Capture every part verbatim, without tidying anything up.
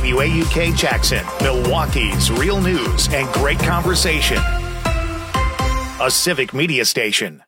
W A U K Jackson, Milwaukee's real news and great conversation. A Civic Media station.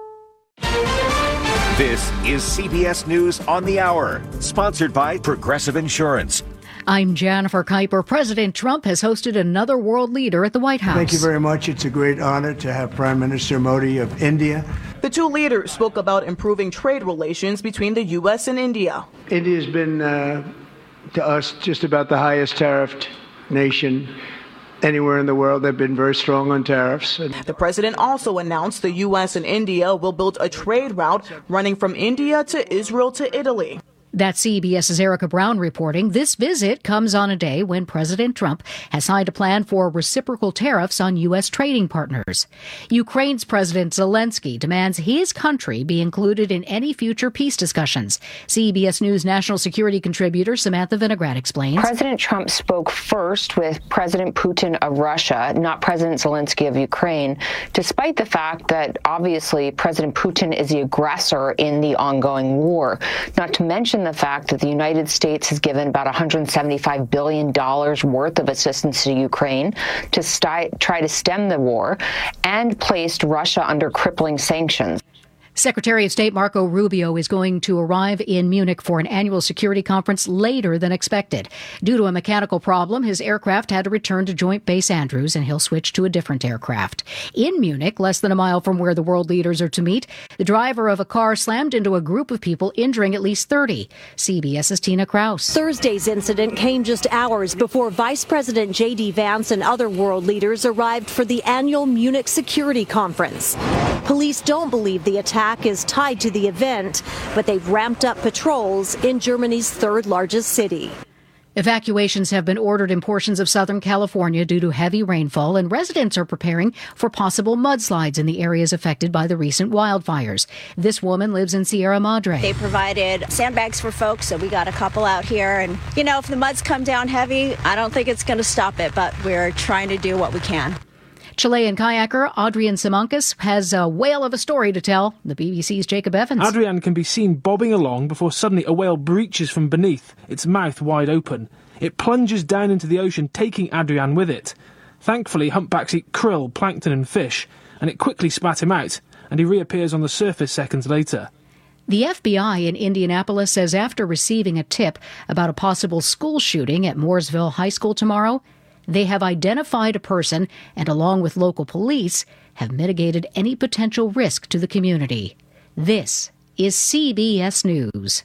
This is C B S News on the Hour, sponsored by Progressive Insurance. I'm Jennifer Kuiper. President Trump has hosted another world leader at the White House. Thank you very much. It's a great honor to have Prime Minister Modi of India. The two leaders spoke about improving trade relations between the U S and India. India has been, uh, to us, just about the highest tariffed nation anywhere in the world. They've been very strong on tariffs. The president also announced the U S and India will build a trade route running from India to Israel to Italy. That's CBS's Erica Brown reporting. This visit comes on a day when President Trump has signed a plan for reciprocal tariffs on U S trading partners. Ukraine's President Zelensky demands his country be included in any future peace discussions. C B S News national security contributor Samantha Vinograd explains. President Trump spoke first with President Putin of Russia, not President Zelensky of Ukraine, despite the fact that obviously President Putin is the aggressor in the ongoing war. Not to mention the fact that the United States has given about one hundred seventy-five billion dollars worth of assistance to Ukraine to st- try to stem the war and placed Russia under crippling sanctions. Secretary of State Marco Rubio is going to arrive in Munich for an annual security conference later than expected. Due to a mechanical problem, his aircraft had to return to Joint Base Andrews, and he'll switch to a different aircraft. In Munich, less than a mile from where the world leaders are to meet, the driver of a car slammed into a group of people, injuring at least thirty. CBS's Tina Kraus. Thursday's incident came just hours before Vice President J D Vance and other world leaders arrived for the annual Munich Security Conference. Police don't believe the attack is tied to the event, but they've ramped up patrols in Germany's third largest city. Evacuations have been ordered in portions of Southern California due to heavy rainfall, and residents are preparing for possible mudslides in the areas affected by the recent wildfires. This woman lives in Sierra Madre. They provided sandbags for folks, so we got a couple out here. And, you know, if the muds come down heavy, I don't think it's going to stop it, but we're trying to do what we can. Chilean kayaker Adrian Simancas has a whale of a story to tell. The B B C's Jacob Evans. Adrian can be seen bobbing along before suddenly a whale breaches from beneath, its mouth wide open. It plunges down into the ocean, taking Adrian with it. Thankfully, humpbacks eat krill, plankton and fish, and it quickly spat him out, and he reappears on the surface seconds later. The F B I in Indianapolis says after receiving a tip about a possible school shooting at Mooresville High School tomorrow, they have identified a person and, along with local police, have mitigated any potential risk to the community. This is C B S News.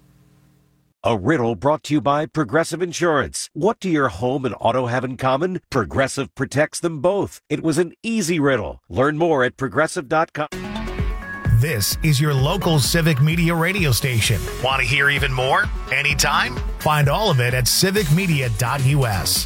A riddle brought to you by Progressive Insurance. What do your home and auto have in common? Progressive protects them both. It was an easy riddle. Learn more at progressive dot com. This is your local Civic Media radio station. Want to hear even more? Anytime? Find all of it at civic media dot u s.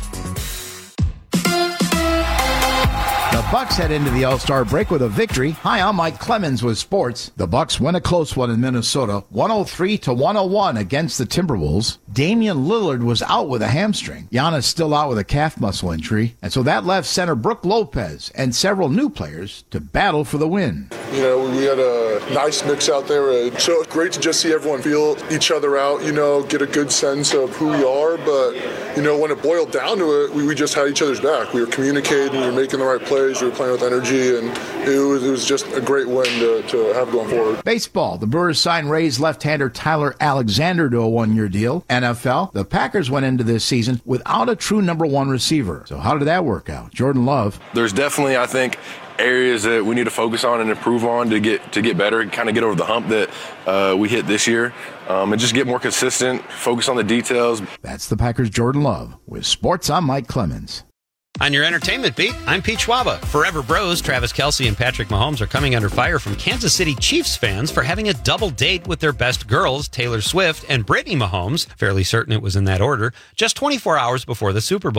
The Bucks head into the All-Star break with a victory. Hi, I'm Mike Clemens with sports. The Bucks win a close one in Minnesota, one oh three to one oh one against the Timberwolves. Damian Lillard was out with a hamstring. Giannis still out with a calf muscle injury. And so that left center Brook Lopez and several new players to battle for the win. You know, we had a nice mix out there. So it's great to just see everyone feel each other out, you know, get a good sense of who we are. But, you know, when it boiled down to it, we, we just had each other's back. We were communicating, we were making the right plays, we were playing with energy, and it was, it was just a great win to, to have going forward. Baseball. The Brewers signed Rays left-hander Tyler Alexander to a one-year deal. N F L. The Packers went into this season without a true number one receiver. So how did that work out? Jordan Love. There's definitely, I think, areas that we need to focus on and improve on to get to get better, kind of get over the hump that uh, we hit this year, um, and just get more consistent, focus on the details. That's the Packers' Jordan Love. With sports, I'm Mike Clemens. On your entertainment beat, I'm Pete Schwaba. Forever Bros, Travis Kelce and Patrick Mahomes are coming under fire from Kansas City Chiefs fans for having a double date with their best girls, Taylor Swift and Brittany Mahomes, fairly certain it was in that order, just twenty-four hours before the Super Bowl.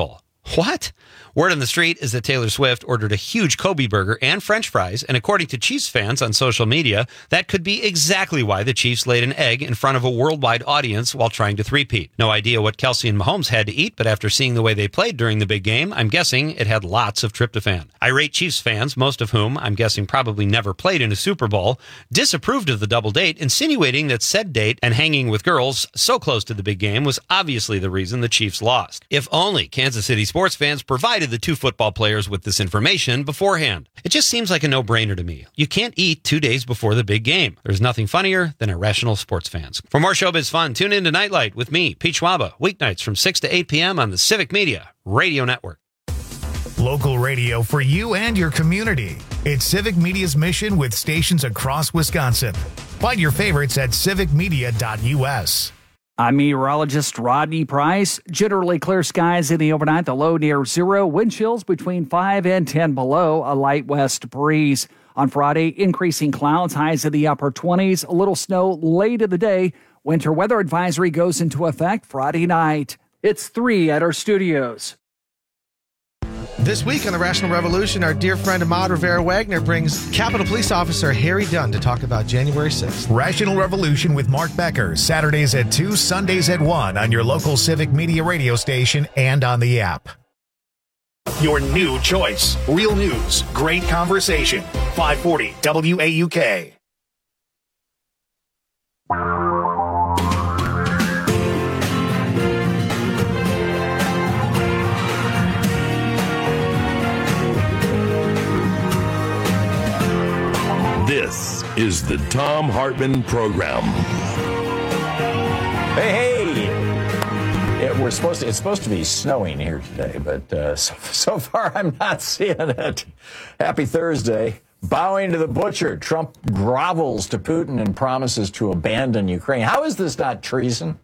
What? Word on the street is that Taylor Swift ordered a huge Kobe burger and French fries, and according to Chiefs fans on social media, that could be exactly why the Chiefs laid an egg in front of a worldwide audience while trying to three-peat. No idea what Kelce and Mahomes had to eat, but after seeing the way they played during the big game, I'm guessing it had lots of tryptophan. Irate Chiefs fans, most of whom I'm guessing probably never played in a Super Bowl, disapproved of the double date, insinuating that said date and hanging with girls so close to the big game was obviously the reason the Chiefs lost. If only Kansas City sports fans provided the two football players with this information beforehand. It just seems like a no-brainer to me. You can't eat two days before the big game. There's nothing funnier than irrational sports fans. For more showbiz fun, tune in to Nightlight with me, Pete Schwaba, weeknights from six to eight p.m. on the Civic Media Radio Network. Local radio for you and your community. It's Civic Media's mission with stations across Wisconsin. Find your favorites at civic media dot u s. I'm meteorologist Rodney Price. Generally clear skies in the overnight, the low near zero, wind chills between five and ten below, a light west breeze. On Friday, increasing clouds, highs in the upper twenties, a little snow late in the day. Winter weather advisory goes into effect Friday night. It's three at our studios. This week on the Rational Revolution, our dear friend Ahmad Rivera-Wagner brings Capitol Police Officer Harry Dunn to talk about January sixth. Rational Revolution with Mark Becker, Saturdays at two, Sundays at one on your local Civic Media radio station and on the app. Your new choice. Real news. Great conversation. five forty W A U K. This is the Thom Hartmann Program. Hey, hey! It, we're supposed to, it's supposed to be snowing here today, but uh, so, so far I'm not seeing it. Happy Thursday. Bowing to the butcher, Trump grovels to Putin and promises to abandon Ukraine. How is this not treason?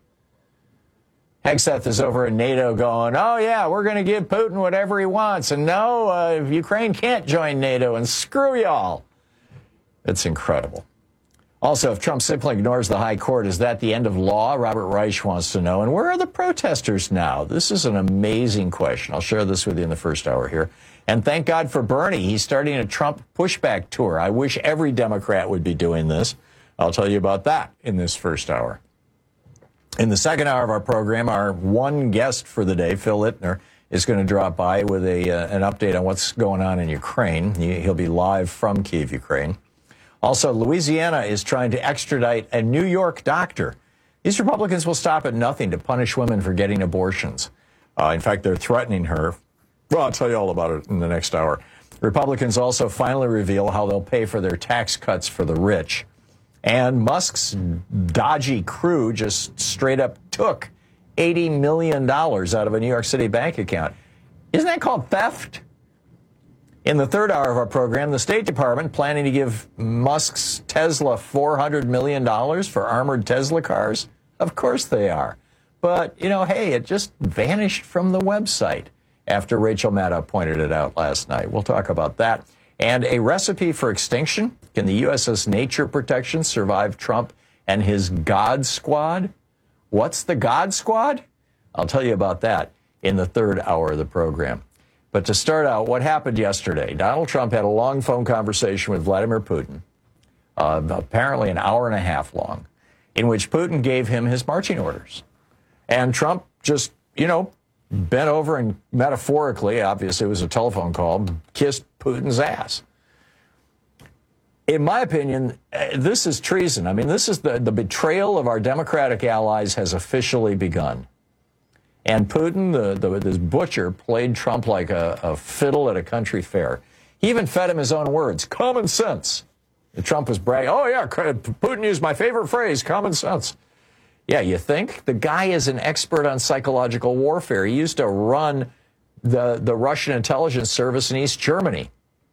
Hegseth is over in NATO going, oh, yeah, we're going to give Putin whatever he wants. And no, uh, Ukraine can't join NATO, and screw y'all. It's incredible. Also, if Trump simply ignores the high court, is that the end of law? Robert Reich wants to know. And where are the protesters now? This is an amazing question. I'll share this with you in the first hour here. And thank God for Bernie. He's starting a Trump pushback tour. I wish every Democrat would be doing this. I'll tell you about that in this first hour. In the second hour of our program, our one guest for the day, Phil Ittner, is going to drop by with a uh, an update on what's going on in Ukraine. He, he'll be live from Kyiv, Ukraine. Also, Louisiana is trying to extradite a New York doctor. These Republicans will stop at nothing to punish women for getting abortions. Uh, in fact, they're threatening her. Well, I'll tell you all about it in the next hour. Republicans also finally reveal how they'll pay for their tax cuts for the rich. And Musk's dodgy crew just straight up took eighty million dollars out of a New York City bank account. Isn't that called theft? In the third hour of our program, the State Department planning to give Musk's Tesla four hundred million dollars for armored Tesla cars. Of course they are. But, you know, hey, it just vanished from the website after Rachel Maddow pointed it out last night. We'll talk about that. And a recipe for extinction. Can the U S S Nature Protection survive Trump and his God Squad? What's the God Squad? I'll tell you about that in the third hour of the program. But to start out, what happened yesterday? Donald Trump had a long phone conversation with Vladimir Putin, uh, apparently an hour and a half long, in which Putin gave him his marching orders. And Trump just, you know, bent over and metaphorically, obviously it was a telephone call, kissed Putin's ass. In my opinion, this is treason. I mean, this is the, the betrayal of our Democratic allies has officially begun. And Putin, the, the, this butcher, played Trump like a, a fiddle at a country fair. He even fed him his own words, common sense. And Trump was bragging, oh, yeah, Putin used my favorite phrase, common sense. Yeah, you think? The guy is an expert on psychological warfare. He used to run the, the Russian intelligence service in East Germany.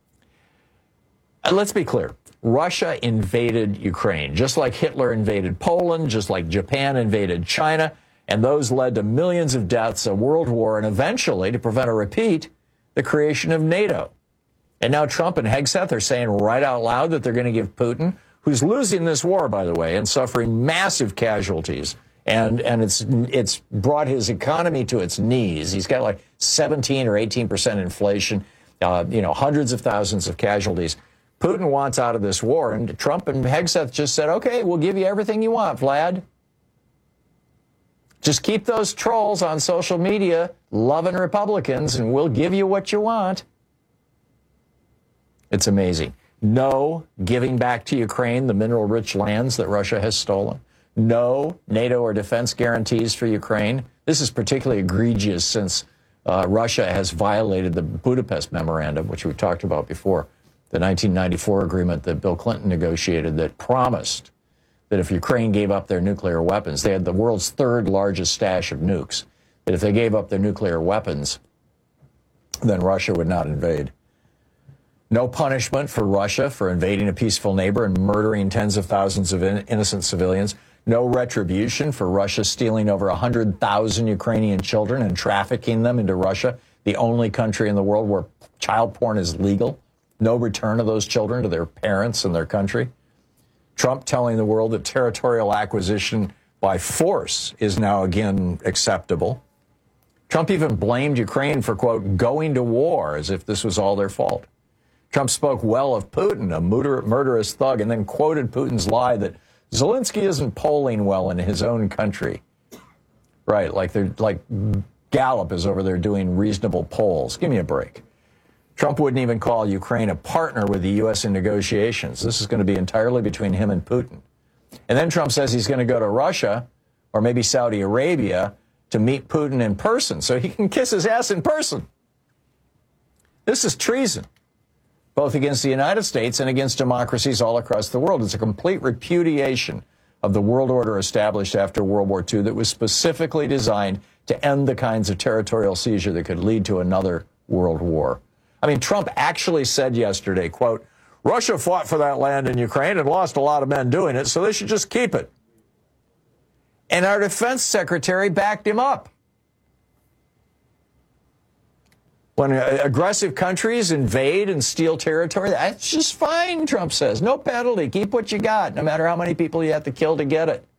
And let's be clear. Russia invaded Ukraine, just like Hitler invaded Poland, just like Japan invaded China. And those led to millions of deaths, a world war, and eventually, to prevent a repeat, the creation of NATO. And now Trump and Hegseth are saying right out loud that they're going to give Putin, who's losing this war, by the way, and suffering massive casualties And and it's it's brought his economy to its knees. He's got like seventeen or eighteen percent inflation, uh, you know, hundreds of thousands of casualties. Putin wants out of this war, and Trump and Hegseth just said, okay, we'll give you everything you want, Vlad. Just keep those trolls on social media loving Republicans, and we'll give you what you want. It's amazing. No giving back to Ukraine the mineral-rich lands that Russia has stolen. No NATO or defense guarantees for Ukraine. This is particularly egregious since uh, Russia has violated the Budapest Memorandum, which we've talked about before, the nineteen ninety-four agreement that Bill Clinton negotiated that promised that if Ukraine gave up their nuclear weapons, they had the world's third largest stash of nukes, that if they gave up their nuclear weapons, then Russia would not invade. No punishment for Russia for invading a peaceful neighbor and murdering tens of thousands of in- innocent civilians. No retribution for Russia stealing over one hundred thousand Ukrainian children and trafficking them into Russia, the only country in the world where child porn is legal. No return of those children to their parents and their country. Trump telling the world that territorial acquisition by force is now again acceptable. Trump even blamed Ukraine for, quote, going to war as if this was all their fault. Trump spoke well of Putin, a murder- murderous thug, and then quoted Putin's lie that Zelensky isn't polling well in his own country. Right, like they're like Gallup is over there doing reasonable polls. Give me a break. Trump wouldn't even call Ukraine a partner with the U S in negotiations. This is going to be entirely between him and Putin. And then Trump says he's going to go to Russia or maybe Saudi Arabia to meet Putin in person so he can kiss his ass in person. This is treason, both against the United States and against democracies all across the world. It's a complete repudiation of the world order established after World War Two that was specifically designed to end the kinds of territorial seizure that could lead to another world war. I mean, Trump actually said yesterday, quote, Russia fought for that land in Ukraine and lost a lot of men doing it, so they should just keep it. And our defense secretary backed him up. When aggressive countries invade and steal territory, that's just fine, Trump says. No penalty. Keep what you got, no matter how many people you have to kill to get it.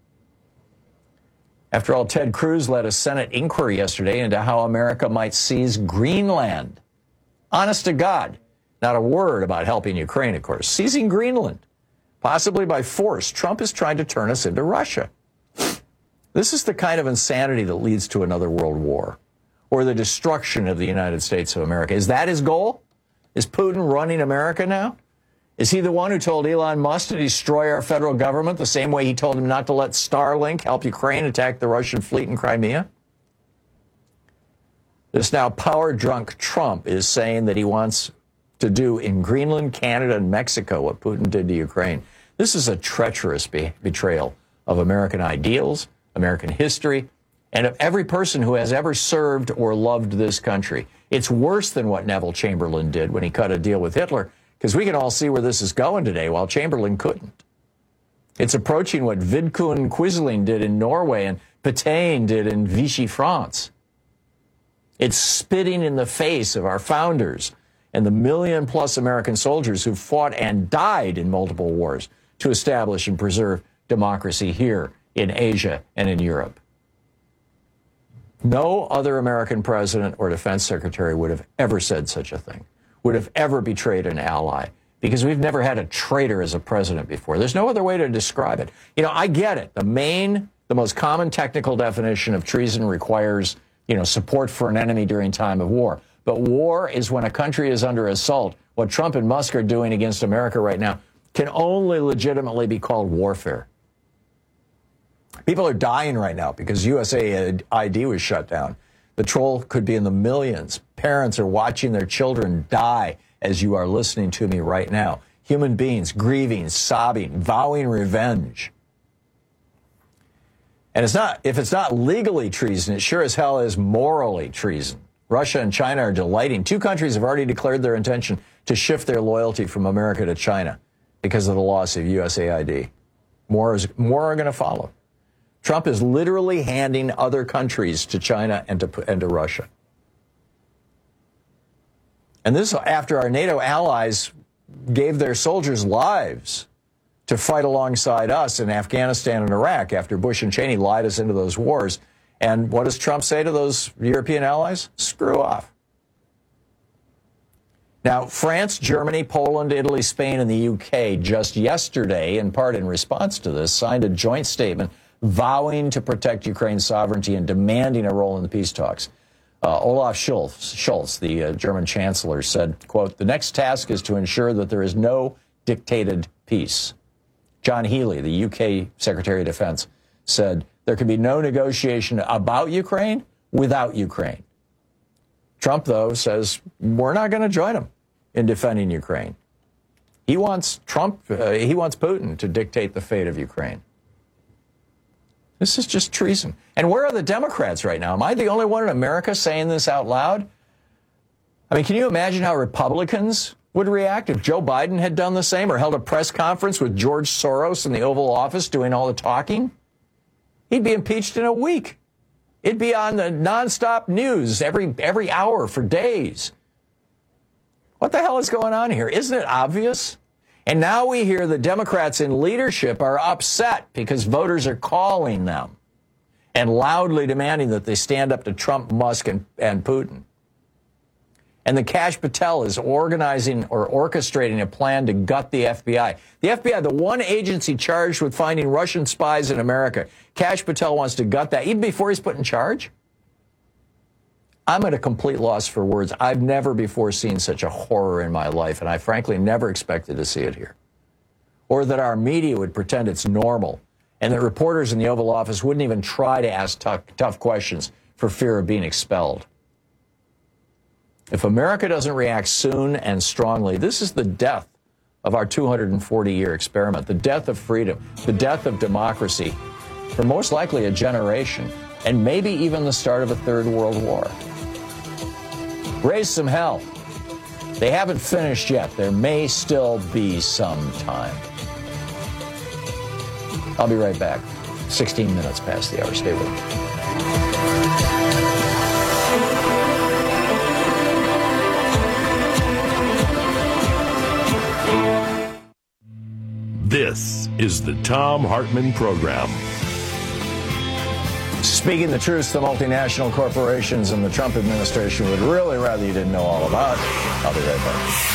After all, Ted Cruz led a Senate inquiry yesterday into how America might seize Greenland. Honest to God, not a word about helping Ukraine, of course. Seizing Greenland, possibly by force. Trump is trying to turn us into Russia. This is the kind of insanity that leads to another world war or the destruction of the United States of America. Is that his goal? Is Putin running America now? Is he the one who told Elon Musk to destroy our federal government the same way he told him not to let Starlink help Ukraine attack the Russian fleet in Crimea? This now power-drunk Trump is saying that he wants to do in Greenland, Canada, and Mexico what Putin did to Ukraine. This is a treacherous be- betrayal of American ideals, American history, and of every person who has ever served or loved this country. It's worse than what Neville Chamberlain did when he cut a deal with Hitler, because we can all see where this is going today, while Chamberlain couldn't. It's approaching what Vidkun Quisling did in Norway and Pétain did in Vichy, France. It's spitting in the face of our founders and the million-plus American soldiers who fought and died in multiple wars to establish and preserve democracy here in Asia and in Europe. No other American president or defense secretary would have ever said such a thing, would have ever betrayed an ally, because we've never had a traitor as a president before. There's no other way to describe it. You know, I get it. The main, the most common technical definition of treason requires, you know, support for an enemy during time of war. But war is when a country is under assault. What Trump and Musk are doing against America right now can only legitimately be called warfare. People are dying right now because U S A I D was shut down. The troll could be in the millions. Parents are watching their children die as you are listening to me right now. Human beings grieving, sobbing, vowing revenge. And it's not, if it's not legally treason, it sure as hell is morally treason. Russia and China are delighting. Two countries have already declared their intention to shift their loyalty from America to China because of the loss of U S A I D. More is, more are going to follow. Trump is literally handing other countries to China and to, and to Russia. And this after our NATO allies gave their soldiers lives to fight alongside us in Afghanistan and Iraq after Bush and Cheney lied us into those wars. And what does Trump say to those European allies? Screw off. Now, France, Germany, Poland, Italy, Spain, and the U K just yesterday, in part in response to this, signed a joint statement vowing to protect Ukraine's sovereignty and demanding a role in the peace talks. Uh, Olaf Scholz, Scholz the uh, German chancellor, said, quote, "The next task is to ensure that there is no dictated peace." John Healey, the U K Secretary of Defense, said there can be no negotiation about Ukraine without Ukraine. Trump, though, says we're not going to join him in defending Ukraine. He wants Trump, uh, he wants Putin to dictate the fate of Ukraine. This is just treason. And where are the Democrats right now? Am I the only one in America saying this out loud? I mean, can you imagine how Republicans would react if Joe Biden had done the same or held a press conference with George Soros in the Oval Office doing all the talking? He'd be impeached in a week. It'd be on the nonstop news every every hour for days. What the hell is going on here? Isn't it obvious? And now we hear the Democrats in leadership are upset because voters are calling them and loudly demanding that they stand up to Trump, Musk, and, and Putin. And the Kash Patel is organizing or orchestrating a plan to gut the F B I. The F B I, the one agency charged with finding Russian spies in America, Kash Patel wants to gut that even before he's put in charge. I'm at a complete loss for words. I've never before seen such a horror in my life, and I frankly never expected to see it here. Or that our media would pretend it's normal, and that reporters in the Oval Office wouldn't even try to ask tough, tough questions for fear of being expelled. If America doesn't react soon and strongly, this is the death of our two hundred forty year experiment, the death of freedom, the death of democracy, for most likely a generation, and maybe even the start of a third world war. Raise some hell. They haven't finished yet. There may still be some time. I'll be right back. sixteen minutes past the hour. Stay with me. This is the Thom Hartmann Program. Speaking the truth, the multinational corporations and the Trump administration would really rather you didn't know all about. I'll be right back.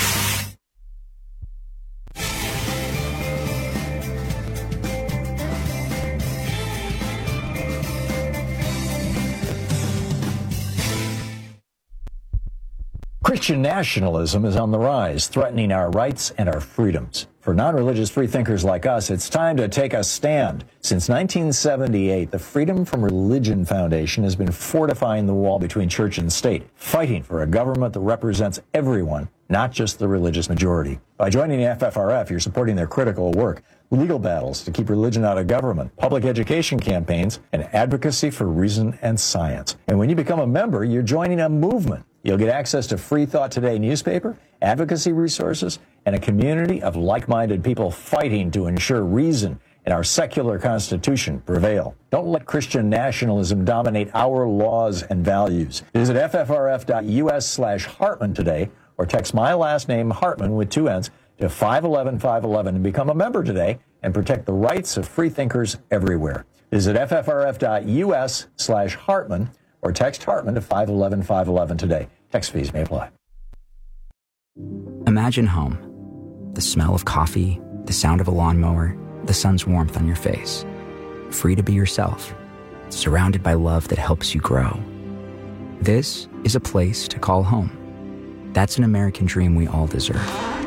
Christian nationalism is on the rise, threatening our rights and our freedoms. For non-religious freethinkers like us, it's time to take a stand. Since nineteen seventy-eight, the Freedom from Religion Foundation has been fortifying the wall between church and state, fighting for a government that represents everyone, not just the religious majority. By joining the F F R F, you're supporting their critical work, legal battles to keep religion out of government, public education campaigns, and advocacy for reason and science. And when you become a member, you're joining a movement. You'll get access to Free Thought Today newspaper, advocacy resources, and a community of like-minded people fighting to ensure reason and our secular constitution prevail. Don't let Christian nationalism dominate our laws and values. Visit ffrf.us slash Hartman today or text my last name, Hartman, with two N's, to five one one five one one and become a member today and protect the rights of freethinkers everywhere. Visit ffrf.us slash Hartman or text Hartman to five one one five one one today. Text fees may apply. Imagine home. The smell of coffee, the sound of a lawnmower, the sun's warmth on your face. Free to be yourself, surrounded by love that helps you grow. This is a place to call home. That's an American dream we all deserve.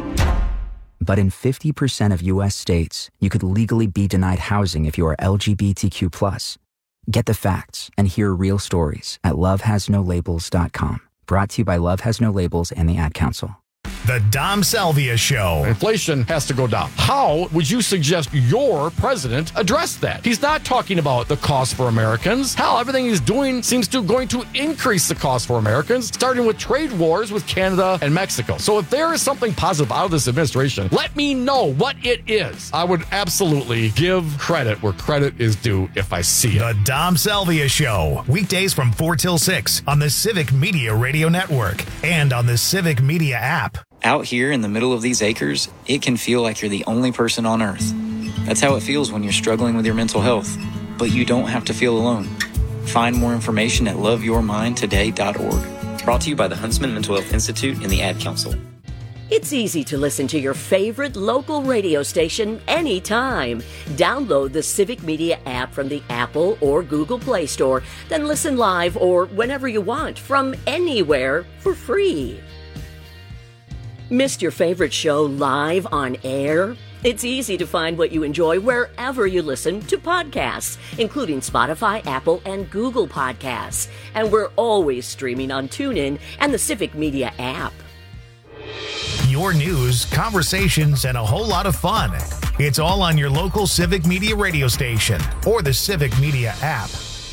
But in fifty percent of U S states, you could legally be denied housing if you are L G B T Q plus. Get the facts and hear real stories at love has no labels dot com. Brought to you by Love Has No Labels and the Ad Council. The Dom Salvia Show. Inflation has to go down. How would you suggest your president address that? He's not talking about the cost for Americans. Hell, everything he's doing seems to going to increase the cost for Americans, starting with trade wars with Canada and Mexico. So if there is something positive out of this administration, let me know what it is. I would absolutely give credit where credit is due if I see it. The Dom Salvia Show. Weekdays from four till six on the Civic Media Radio Network and on the Civic Media app. Out here in the middle of these acres, it can feel like you're the only person on Earth. That's how it feels when you're struggling with your mental health. But you don't have to feel alone. Find more information at love your mind today dot org. Brought to you by the Huntsman Mental Health Institute and the Ad Council. It's easy to listen to your favorite local radio station anytime. Download the Civic Media app from the Apple or Google Play Store, then listen live or whenever you want from anywhere for free. Missed your favorite show live on air? It's easy to find what you enjoy wherever you listen to podcasts, including Spotify, Apple, and Google Podcasts. And we're always streaming on TuneIn and the Civic Media app. Your news, conversations, and a whole lot of fun. It's all on your local Civic Media radio station or the Civic Media app.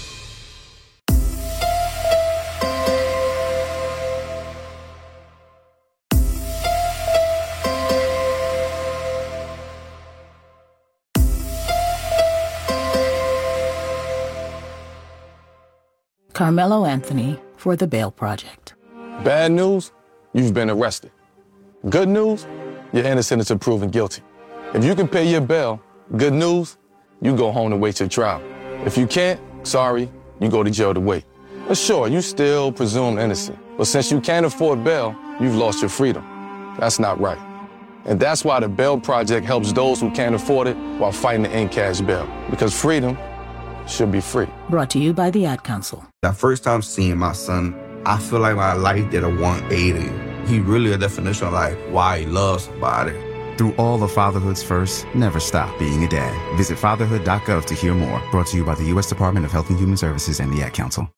Carmelo Anthony for The Bail Project. Bad news, you've been arrested. Good news, you're innocent until proven guilty. If you can pay your bail, good news, you go home to wait your trial. If you can't, sorry, you go to jail to wait. But sure, you still presumed innocent. But since you can't afford bail, you've lost your freedom. That's not right. And that's why the Bail Project helps those who can't afford it while fighting to end cash bail. Because freedom should be free. Brought to you by the Ad Council. That first time seeing my son, I feel like my life did a one eighty. He really a definition of like why he loves somebody. Through all the fatherhood's first, never stop being a dad. Visit fatherhood dot gov to hear more. Brought to you by the U S Department of Health and Human Services and the Ad Council.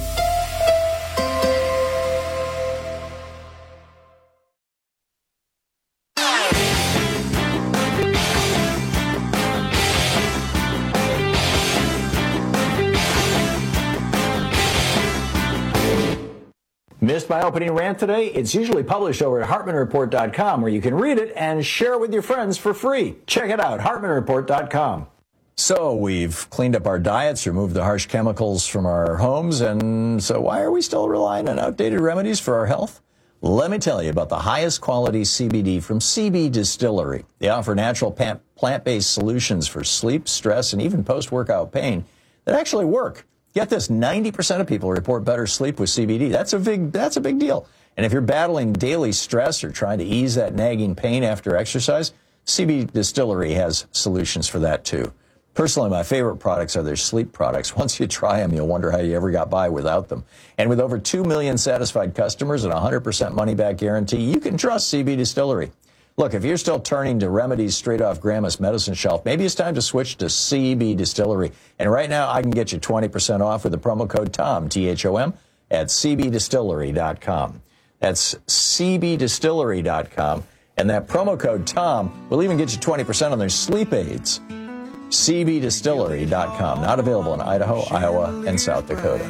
Missed my opening rant today? It's usually published over at Hartman Report dot com, where you can read it and share it with your friends for free. Check it out, Hartman Report dot com. So we've cleaned up our diets, removed the harsh chemicals from our homes, and so why are we still relying on outdated remedies for our health? Let me tell you about the highest quality C B D from C B Distillery. They offer natural plant-based solutions for sleep, stress, and even post-workout pain that actually work. Get this, ninety percent of people report better sleep with C B D. That's a big, that's a big deal. And if you're battling daily stress or trying to ease that nagging pain after exercise, C B Distillery has solutions for that too. Personally, my favorite products are their sleep products. Once you try them, you'll wonder how you ever got by without them. And with over two million satisfied customers and a one hundred percent money-back guarantee, you can trust C B Distillery. Look, if you're still turning to remedies straight off Grandma's medicine shelf, maybe it's time to switch to C B Distillery. And right now, I can get you twenty percent off with the promo code TOM, T H O M, at C B Distillery dot com. That's C B Distillery dot com. And that promo code TOM will even get you twenty percent on their sleep aids. C B Distillery dot com. Not available in Idaho, Iowa, and South Dakota.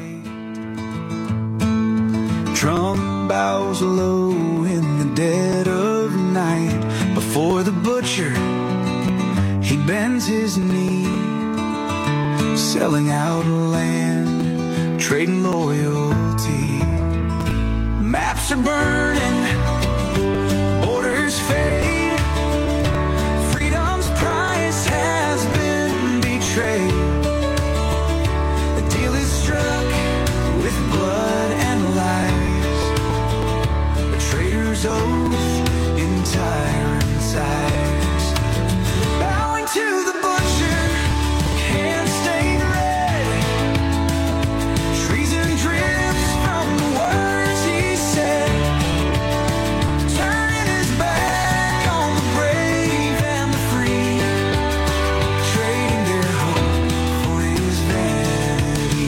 Trump bows low in the dead of night. Before the butcher, he bends his knee, selling out land, trading loyalty. Maps are burning, borders fade, freedom's price has been betrayed. The deal is struck with blood and lies, a traitor's oath in tyrant's eyes. Bowing to the butcher, hands stained red, treason drips from the words he said, turning his back on the brave and the free, trading their hope for his vanity.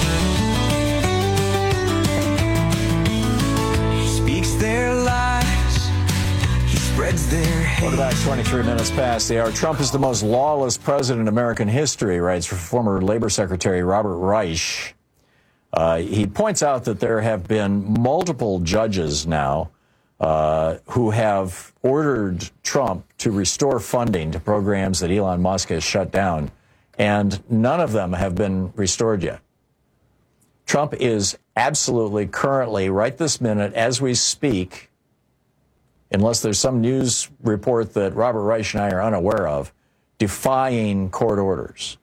He speaks their lies, he spreads their hate. Welcome back, twenty-three minutes past the hour. Trump is the most lawless president in American history, writes former Labor Secretary Robert Reich. Uh, he points out that there have been multiple judges now uh, who have ordered Trump to restore funding to programs that Elon Musk has shut down, and none of them have been restored yet. Trump is absolutely currently, right this minute, as we speak, unless there's some news report that Robert Reich and I are unaware of, defying court orders.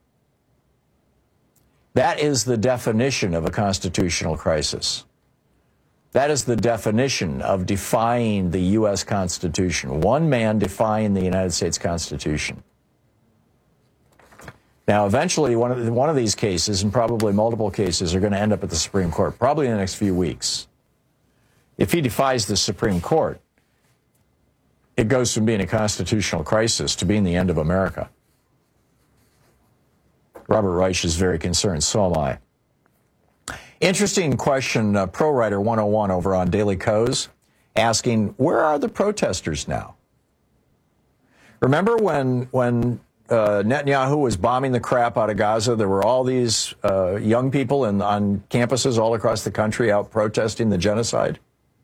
That is the definition of a constitutional crisis. That is the definition of defying the U S Constitution. One man defying the United States Constitution. Now, eventually, one of, the, one of these cases, and probably multiple cases, are going to end up at the Supreme Court, probably in the next few weeks. If he defies the Supreme Court, it goes from being a constitutional crisis to being the end of America. Robert Reich is very concerned, so am I. Interesting question, uh, Pro Writer one oh one over on Daily Kos, asking, where are the protesters now? Remember when, when uh, Netanyahu was bombing the crap out of Gaza, there were all these uh, young people in, on campuses all across the country out protesting the genocide?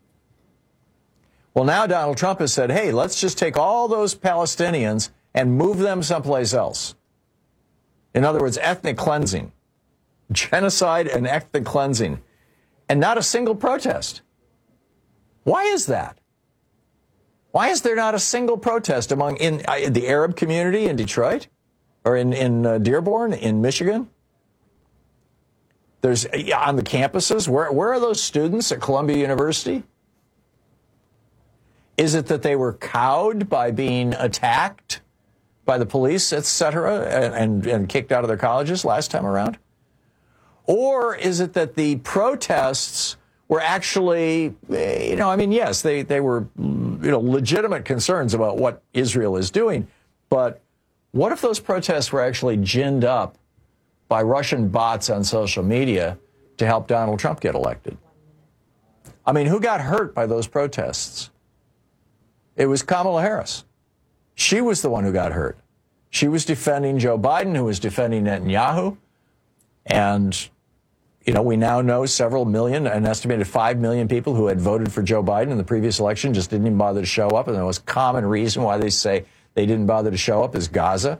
Well, now Donald Trump has said, hey, let's just take all those Palestinians and move them someplace else. In other words, ethnic cleansing. Genocide and ethnic cleansing. And not a single protest. Why is that? Why is there not a single protest among in, uh, the Arab community in Detroit? Or in, in uh, Dearborn, in Michigan? There's uh, on the campuses. Where, where are those students at Columbia University? Is it that they were cowed by being attacked by the police, et cetera, and, and, and kicked out of their colleges last time around? Or is it that the protests were actually, you know, I mean, yes, they, they were, you know, legitimate concerns about what Israel is doing, but what if those protests were actually ginned up by Russian bots on social media to help Donald Trump get elected? I mean, who got hurt by those protests? It was Kamala Harris. She was the one who got hurt. She was defending Joe Biden, who was defending Netanyahu. And, you know, we now know several million, an estimated five million people who had voted for Joe Biden in the previous election just didn't even bother to show up. And the most common reason why they say they didn't bother to show up is Gaza.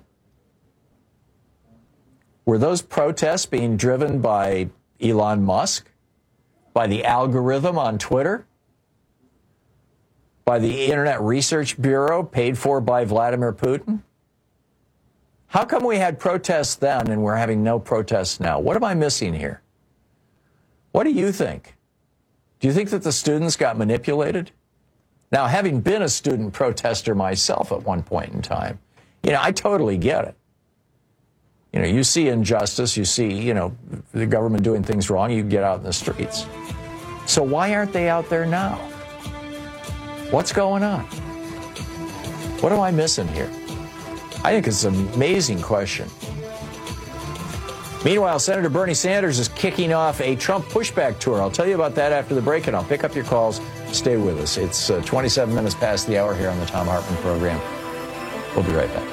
Were those protests being driven by Elon Musk? By the algorithm on Twitter? By the Internet Research Bureau paid for by Vladimir Putin? How come we had protests then and we're having no protests now? What am I missing here? What do you think? Do you think that the students got manipulated? Now, having been a student protester myself at one point in time, you know, I totally get it. You know, you see injustice, you see, you know, the government doing things wrong, you get out in the streets. So why aren't they out there now? What's going on? What am I missing here? I think it's an amazing question. Meanwhile, Senator Bernie Sanders is kicking off a Trump pushback tour. I'll tell you about that after the break, and I'll pick up your calls. Stay with us. It's uh, twenty-seven minutes past the hour here on the Thom Hartmann program. We'll be right back.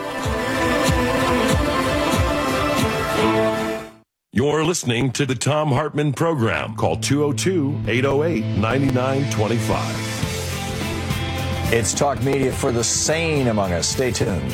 You're listening to the Thom Hartmann program. Call two oh two, eight oh eight, nine nine two five. It's talk media for the sane among us. Stay tuned.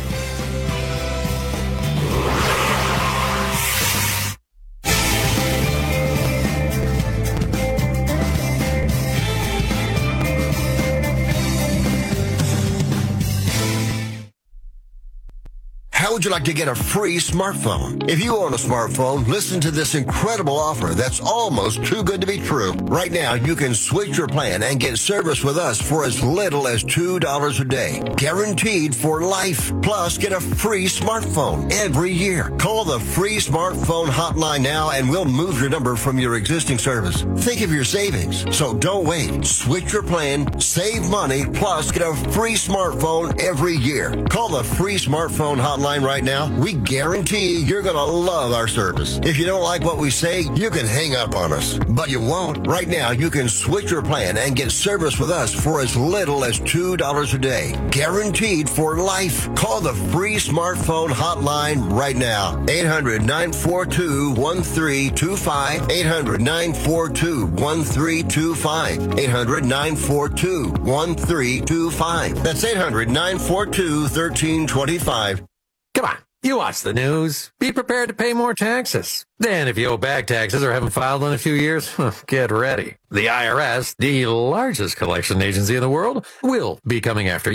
How would you like to get a free smartphone? If you own a smartphone, listen to this incredible offer that's almost too good to be true. Right now, you can switch your plan and get service with us for as little as two dollars a day. Guaranteed for life. Plus, get a free smartphone every year. Call the free smartphone hotline now and we'll move your number from your existing service. Think of your savings. So don't wait. Switch your plan, save money, plus get a free smartphone every year. Call the free smartphone hotline right now. We guarantee you're going to love our service. If you don't like what we say, you can hang up on us. But you won't. Right now, you can switch your plan and get service with us for as little as two dollars a day. Guaranteed for life. Call the free smartphone hotline right now. eight hundred, nine four two, one three two five. eight hundred, nine four two, one three two five. eight hundred, nine four two, one three two five. That's eight hundred, nine four two, one three two five. Come on, you watch the news. Be prepared to pay more taxes. Then if you owe back taxes or haven't filed in a few years, get ready. The I R S, the largest collection agency in the world, will be coming after you.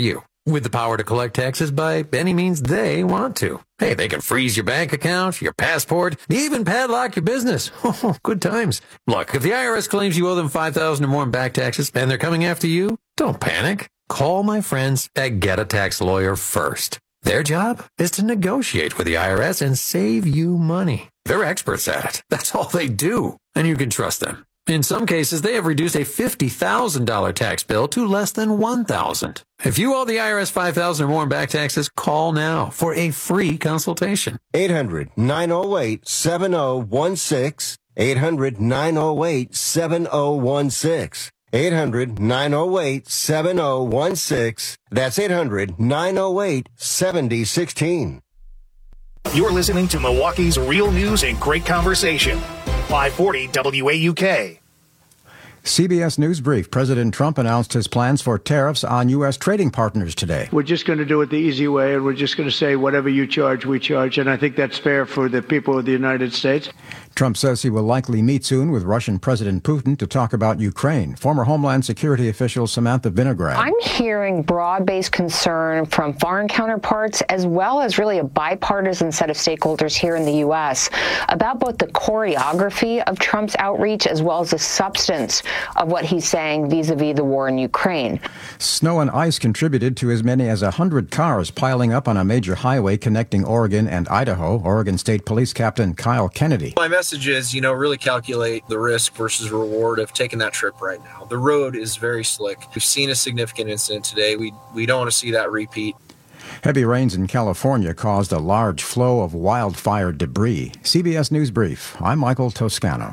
with the power to collect taxes by any means they want to. Hey, they can freeze your bank account, your passport, even padlock your business. Oh, good times. Look, if the I R S claims you owe them five thousand dollars or more in back taxes and they're coming after you, don't panic. Call my friends at Get a Tax Lawyer first. Their job is to negotiate with the I R S and save you money. They're experts at it. That's all they do, and you can trust them. In some cases, they have reduced a fifty thousand dollars tax bill to less than one thousand dollars. If you owe the I R S five thousand dollars or more in back taxes, call now for a free consultation. eight hundred, nine oh eight, seven oh one six. eight hundred, nine oh eight, seven oh one six. eight hundred, nine oh eight, seven oh one six. That's eight hundred, nine oh eight, seven oh one six. You're listening to Milwaukee's Real News and Great Conversation. five forty W A U K. C B S News Brief. President Trump announced his plans for tariffs on U S trading partners today. We're just going to do it the easy way, and we're just going to say whatever you charge, we charge. And I think that's fair for the people of the United States. Trump says he will likely meet soon with Russian President Putin to talk about Ukraine. Former Homeland Security official Samantha Vinograd. I'm hearing broad-based concern from foreign counterparts as well as really a bipartisan set of stakeholders here in the U S about both the choreography of Trump's outreach as well as the substance of what he's saying vis-a-vis the war in Ukraine. Snow and ice contributed to as many as one hundred cars piling up on a major highway connecting Oregon and Idaho. Oregon State Police Captain Kyle Kennedy. My message is, you know, really calculate the risk versus reward of taking that trip right now. The road is very slick. We've seen a significant incident today. We, we don't want to see that repeat. Heavy rains in California caused a large flow of wildfire debris. C B S News Brief. I'm Michael Toscano.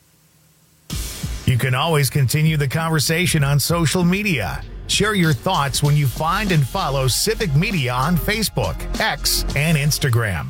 You can always continue the conversation on social media. Share your thoughts when you find and follow Civic Media on Facebook, X, and Instagram.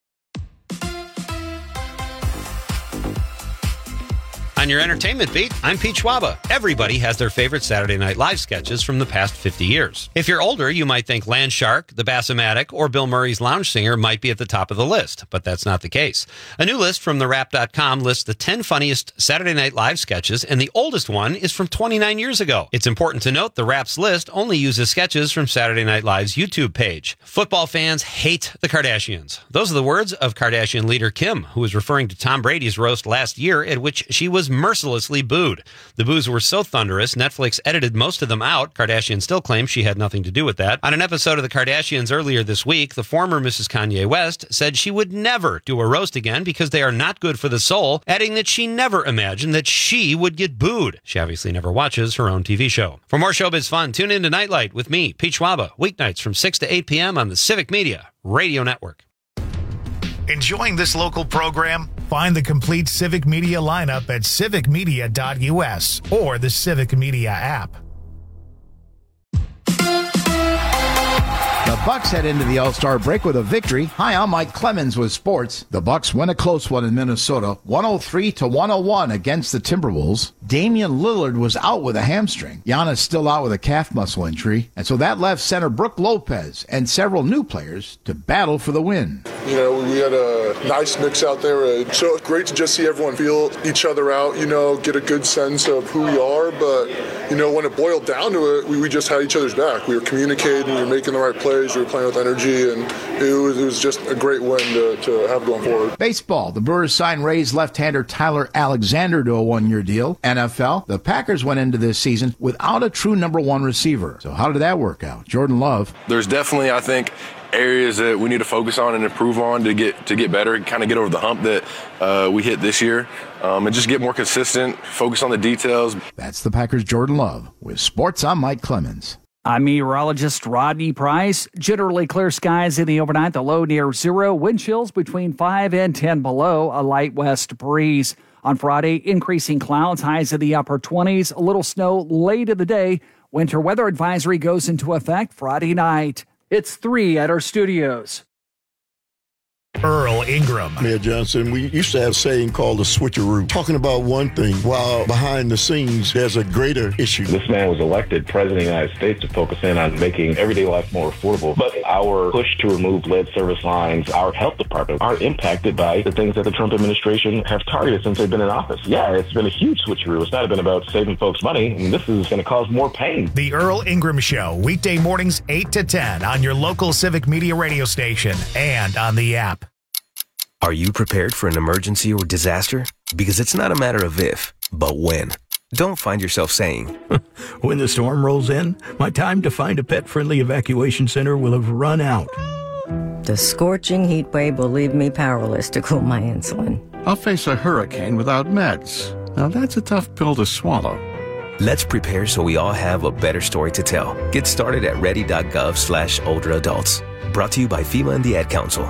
On your entertainment beat, I'm Pete Schwaba. Everybody has their favorite Saturday Night Live sketches from the past fifty years. If you're older, you might think Land Shark, The Bassomatic, or Bill Murray's Lounge Singer might be at the top of the list, but that's not the case. A new list from the rap dot com lists the ten funniest Saturday Night Live sketches, and the oldest one is from twenty-nine years ago. It's important to note the Rap's list only uses sketches from Saturday Night Live's YouTube page. Football fans hate the Kardashians. Those are the words of Kardashian leader Kim, who was referring to Tom Brady's roast last year at which she was mercilessly booed. The boos were so thunderous, Netflix edited most of them out. Kardashian still claims she had nothing to do with that. On an episode of The Kardashians earlier this week, the former Missus Kanye West said she would never do a roast again because they are not good for the soul, adding that she never imagined that she would get booed. She obviously never watches her own T V show. For more showbiz fun, tune in to Nightlight with me, Pete Schwaba, weeknights from six to eight p.m. on the Civic Media Radio Network. Enjoying this local program? Find the complete Civic Media lineup at civic media dot U S or the Civic Media app. The Bucks head into the All-Star break with a victory. Hi, I'm Mike Clemens with sports. The Bucks win a close one in Minnesota, one oh three to one oh one against the Timberwolves. Damian Lillard was out with a hamstring. Giannis still out with a calf muscle injury. And so that left center Brook Lopez and several new players to battle for the win. You know, we had a nice mix out there. Uh, so it's great to just see everyone feel each other out, you know, get a good sense of who we are. But, you know, when it boiled down to it, we, we just had each other's back. We were communicating, we were making the right plays, we were playing with energy, and it was, it was just a great win to, to have going forward. Baseball. The Brewers signed Rays left-hander Tyler Alexander to a one-year deal. N F L. The Packers went into this season without a true number one receiver. So how did that work out? Jordan Love. There's definitely, I think, areas that we need to focus on and improve on to get to get better, kind of get over the hump that uh, we hit this year, um, and just get more consistent, focus on the details. That's the Packers' Jordan Love. With sports, I'm Mike Clemens. I'm meteorologist Rodney Price. Generally clear skies in the overnight, the low near zero, wind chills between five and ten below, a light west breeze. On Friday, increasing clouds, highs in the upper twenties, a little snow late in the day. Winter weather advisory goes into effect Friday night. It's three at our studios. Earl Ingram. Mayor Johnson, we used to have a saying called the switcheroo, talking about one thing while behind the scenes there's a greater issue. This man was elected president of the United States to focus in on making everyday life more affordable. But our push to remove lead service lines, our health department, are impacted by the things that the Trump administration have targeted since they've been in office. Yeah, it's been a huge switcheroo. It's not been about saving folks money. I mean, this is going to cause more pain. The Earl Ingram Show, weekday mornings eight to ten on your local Civic Media radio station and on the app. Are you prepared for an emergency or disaster? Because it's not a matter of if, but when. Don't find yourself saying, when the storm rolls in, my time to find a pet-friendly evacuation center will have run out. The scorching heat wave will leave me powerless to cool my insulin. I'll face a hurricane without meds. Now that's a tough pill to swallow. Let's prepare so we all have a better story to tell. Get started at ready.gov slash older adults. Brought to you by FEMA and the Ad Council.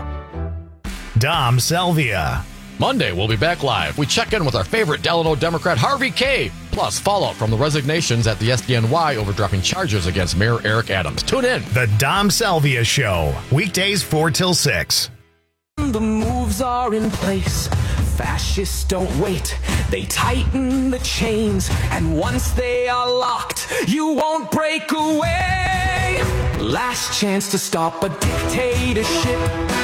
Dom Salvia. Monday, we'll be back live. We check in with our favorite Delano Democrat, Harvey Kaye. Plus, fallout from the resignations at the S D N Y over dropping charges against Mayor Eric Adams. Tune in. The Dom Salvia Show. Weekdays four till six. The moves are in place. Fascists don't wait. They tighten the chains. And once they are locked, you won't break away. Last chance to stop a dictatorship.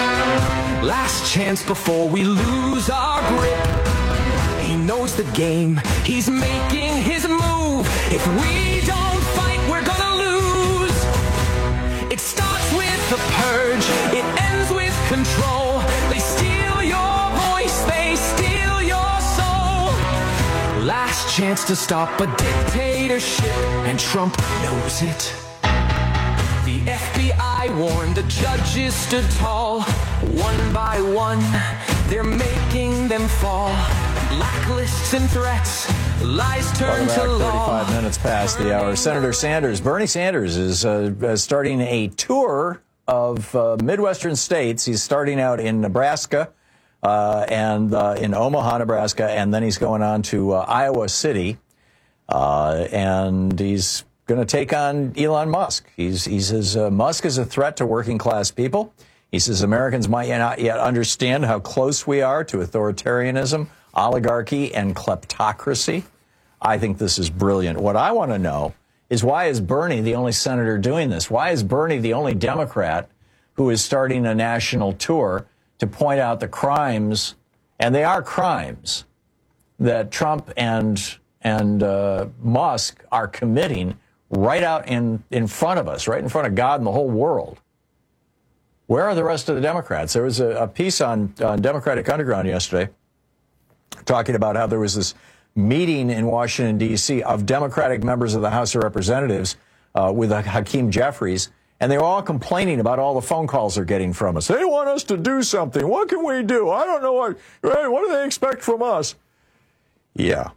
Last chance before we lose our grip. He knows the game. He's making his move. If we don't fight, we're gonna lose. It starts with the purge. It ends with control. They steal your voice. They steal your soul. Last chance to stop a dictatorship. And Trump knows it. The F B I warned, the judges stood tall. One by one, they're making them fall. Blacklists and threats, lies turn to law. thirty-five minutes past the hour. Senator Sanders, Bernie Sanders, is uh, starting a tour of uh, Midwestern states. He's starting out in Nebraska uh, and uh, in Omaha, Nebraska, and then he's going on to uh, Iowa City. Uh, and he's going to take on Elon Musk. He's, he says uh, Musk is a threat to working class people. He says Americans might not yet understand how close we are to authoritarianism, oligarchy, and kleptocracy. I think this is brilliant. What I want to know is, why is Bernie the only senator doing this? Why is Bernie the only Democrat who is starting a national tour to point out the crimes, and they are crimes, that Trump and and uh, Musk are committing right out in, in front of us, right in front of God and the whole world? Where are the rest of the Democrats? There was a, a piece on, on Democratic Underground yesterday talking about how there was this meeting in Washington, D C of Democratic members of the House of Representatives uh, with uh, Hakeem Jeffries, and they were all complaining about all the phone calls they're getting from us. They want us to do something. What can we do? I don't know. What, hey, what do they expect from us? Yeah.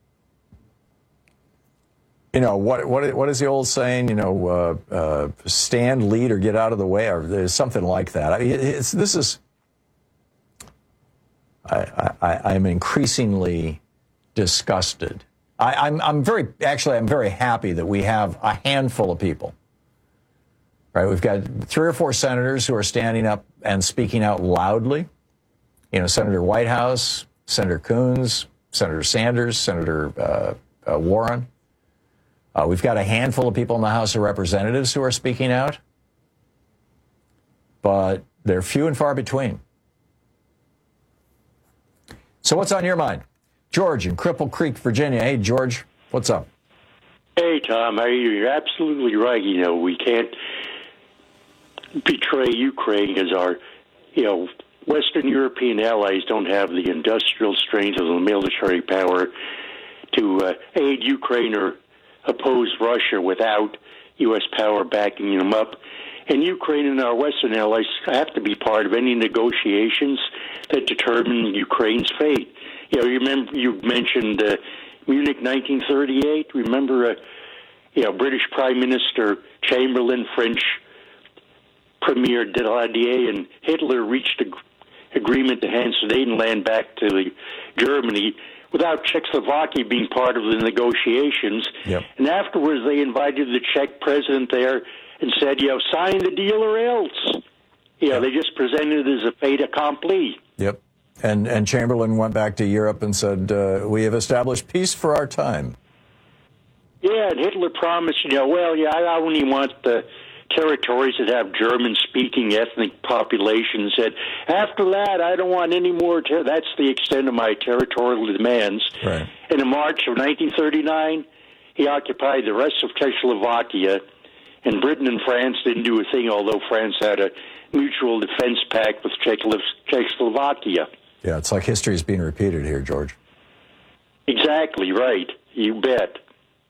You know, what what what is the old saying? You know, uh, uh, stand, lead, or get out of the way, or there's something like that. I mean, it's, this is. I, I, I am increasingly disgusted. I, I'm I'm very actually I'm very happy that we have a handful of people. Right, we've got three or four senators who are standing up and speaking out loudly. You know, Senator Whitehouse, Senator Coons, Senator Sanders, Senator uh, uh, Warren. Uh, we've got a handful of people in the House of Representatives who are speaking out, but they're few and far between. So what's on your mind? George in Cripple Creek, Virginia. Hey, George, what's up? Hey, Tom, how are you? You're absolutely right. You know, we can't betray Ukraine because our, you know, Western European allies don't have the industrial strength or the military power to uh, aid Ukraine or oppose Russia without U S power backing them up. And Ukraine and our Western allies have to be part of any negotiations that determine Ukraine's fate. You know, you remember you mentioned uh, Munich nineteen thirty-eight. Remember, uh, you know, British Prime Minister Chamberlain, French Premier Daladier, and Hitler reached an agreement to hand Sudetenland back to the Germany without Czechoslovakia being part of the negotiations. Yep. And afterwards, they invited the Czech president there and said, you know, sign the deal or else. You know, they just presented it as a fait accompli. Yep. And and Chamberlain went back to Europe and said, uh, we have established peace for our time. Yeah, and Hitler promised, you know, well, yeah, I only want uh, territories that have German-speaking ethnic populations. Said, after that, I don't want any more. Ter- that's the extent of my territorial demands. Right. And in March of nineteen thirty-nine, he occupied the rest of Czechoslovakia, and Britain and France didn't do a thing, although France had a mutual defense pact with Czechoslovakia. Yeah, it's like history is being repeated here, George. Exactly right. You bet.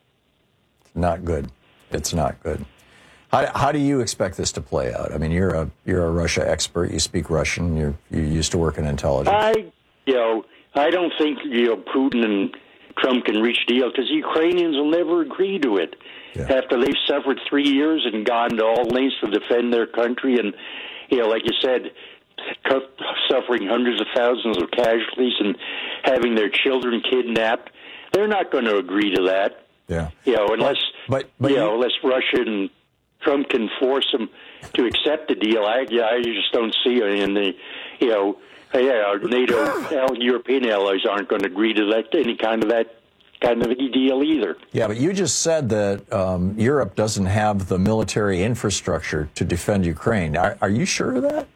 Not good. It's not good. How, how do you expect this to play out? I mean, you're a you're a Russia expert. You speak Russian. You're you used to work in intelligence. I, you know, I don't think you know Putin and Trump can reach a deal because the Ukrainians will never agree to it. Yeah. After they've suffered three years and gone to all lengths to defend their country, and you know, like you said, suffering hundreds of thousands of casualties and having their children kidnapped, they're not going to agree to that. Yeah. You know, unless but, but you you, know, unless Russia and Trump can force them to accept the deal, I, yeah, I just don't see it in the, you know, yeah, our NATO, European allies aren't going to agree to that any kind of that kind of a deal either. Yeah, but you just said that um, Europe doesn't have the military infrastructure to defend Ukraine. Are, are you sure of that?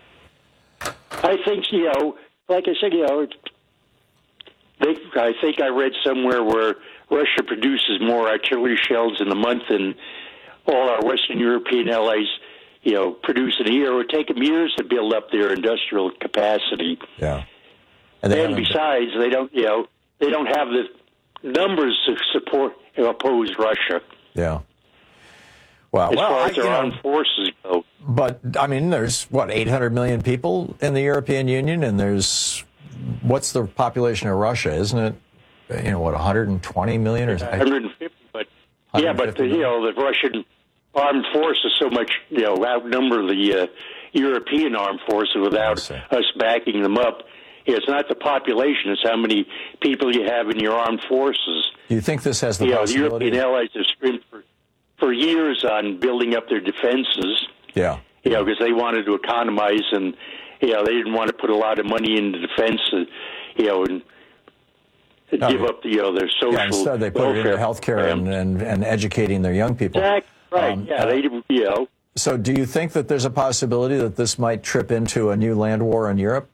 I think, you know, like I said, you know, they, I think I read somewhere where Russia produces more artillery shells in a month than all our Western European allies, you know, produce in a year. It would take them years to build up their industrial capacity. Yeah. And, and besides, they don't, you know, they don't have the numbers to support, you know, oppose Russia. Yeah. Well, as well, far I, as their you know, armed forces go. But, I mean, there's, what, eight hundred million people in the European Union, and there's, what's the population of Russia, isn't it? You know, what, one hundred twenty million? Or one hundred fifty, but, yeah, but, the, you know, the Russian armed forces so much, you know, outnumber the uh, European armed forces without us backing them up. It's not the population, it's how many people you have in your armed forces. Do you think this has the you possibility? know, the European allies have scrimped for, for years on building up their defenses. Yeah. You know, because they wanted to economize and, you know, they didn't want to put a lot of money into defense, uh, you know, and No, give up, the, you know, their social yeah, instead they put it into healthcare and, and, and educating their young people. Exactly. Right. Um, yeah, they, you know. So do you think that there's a possibility that this might trip into a new land war in Europe?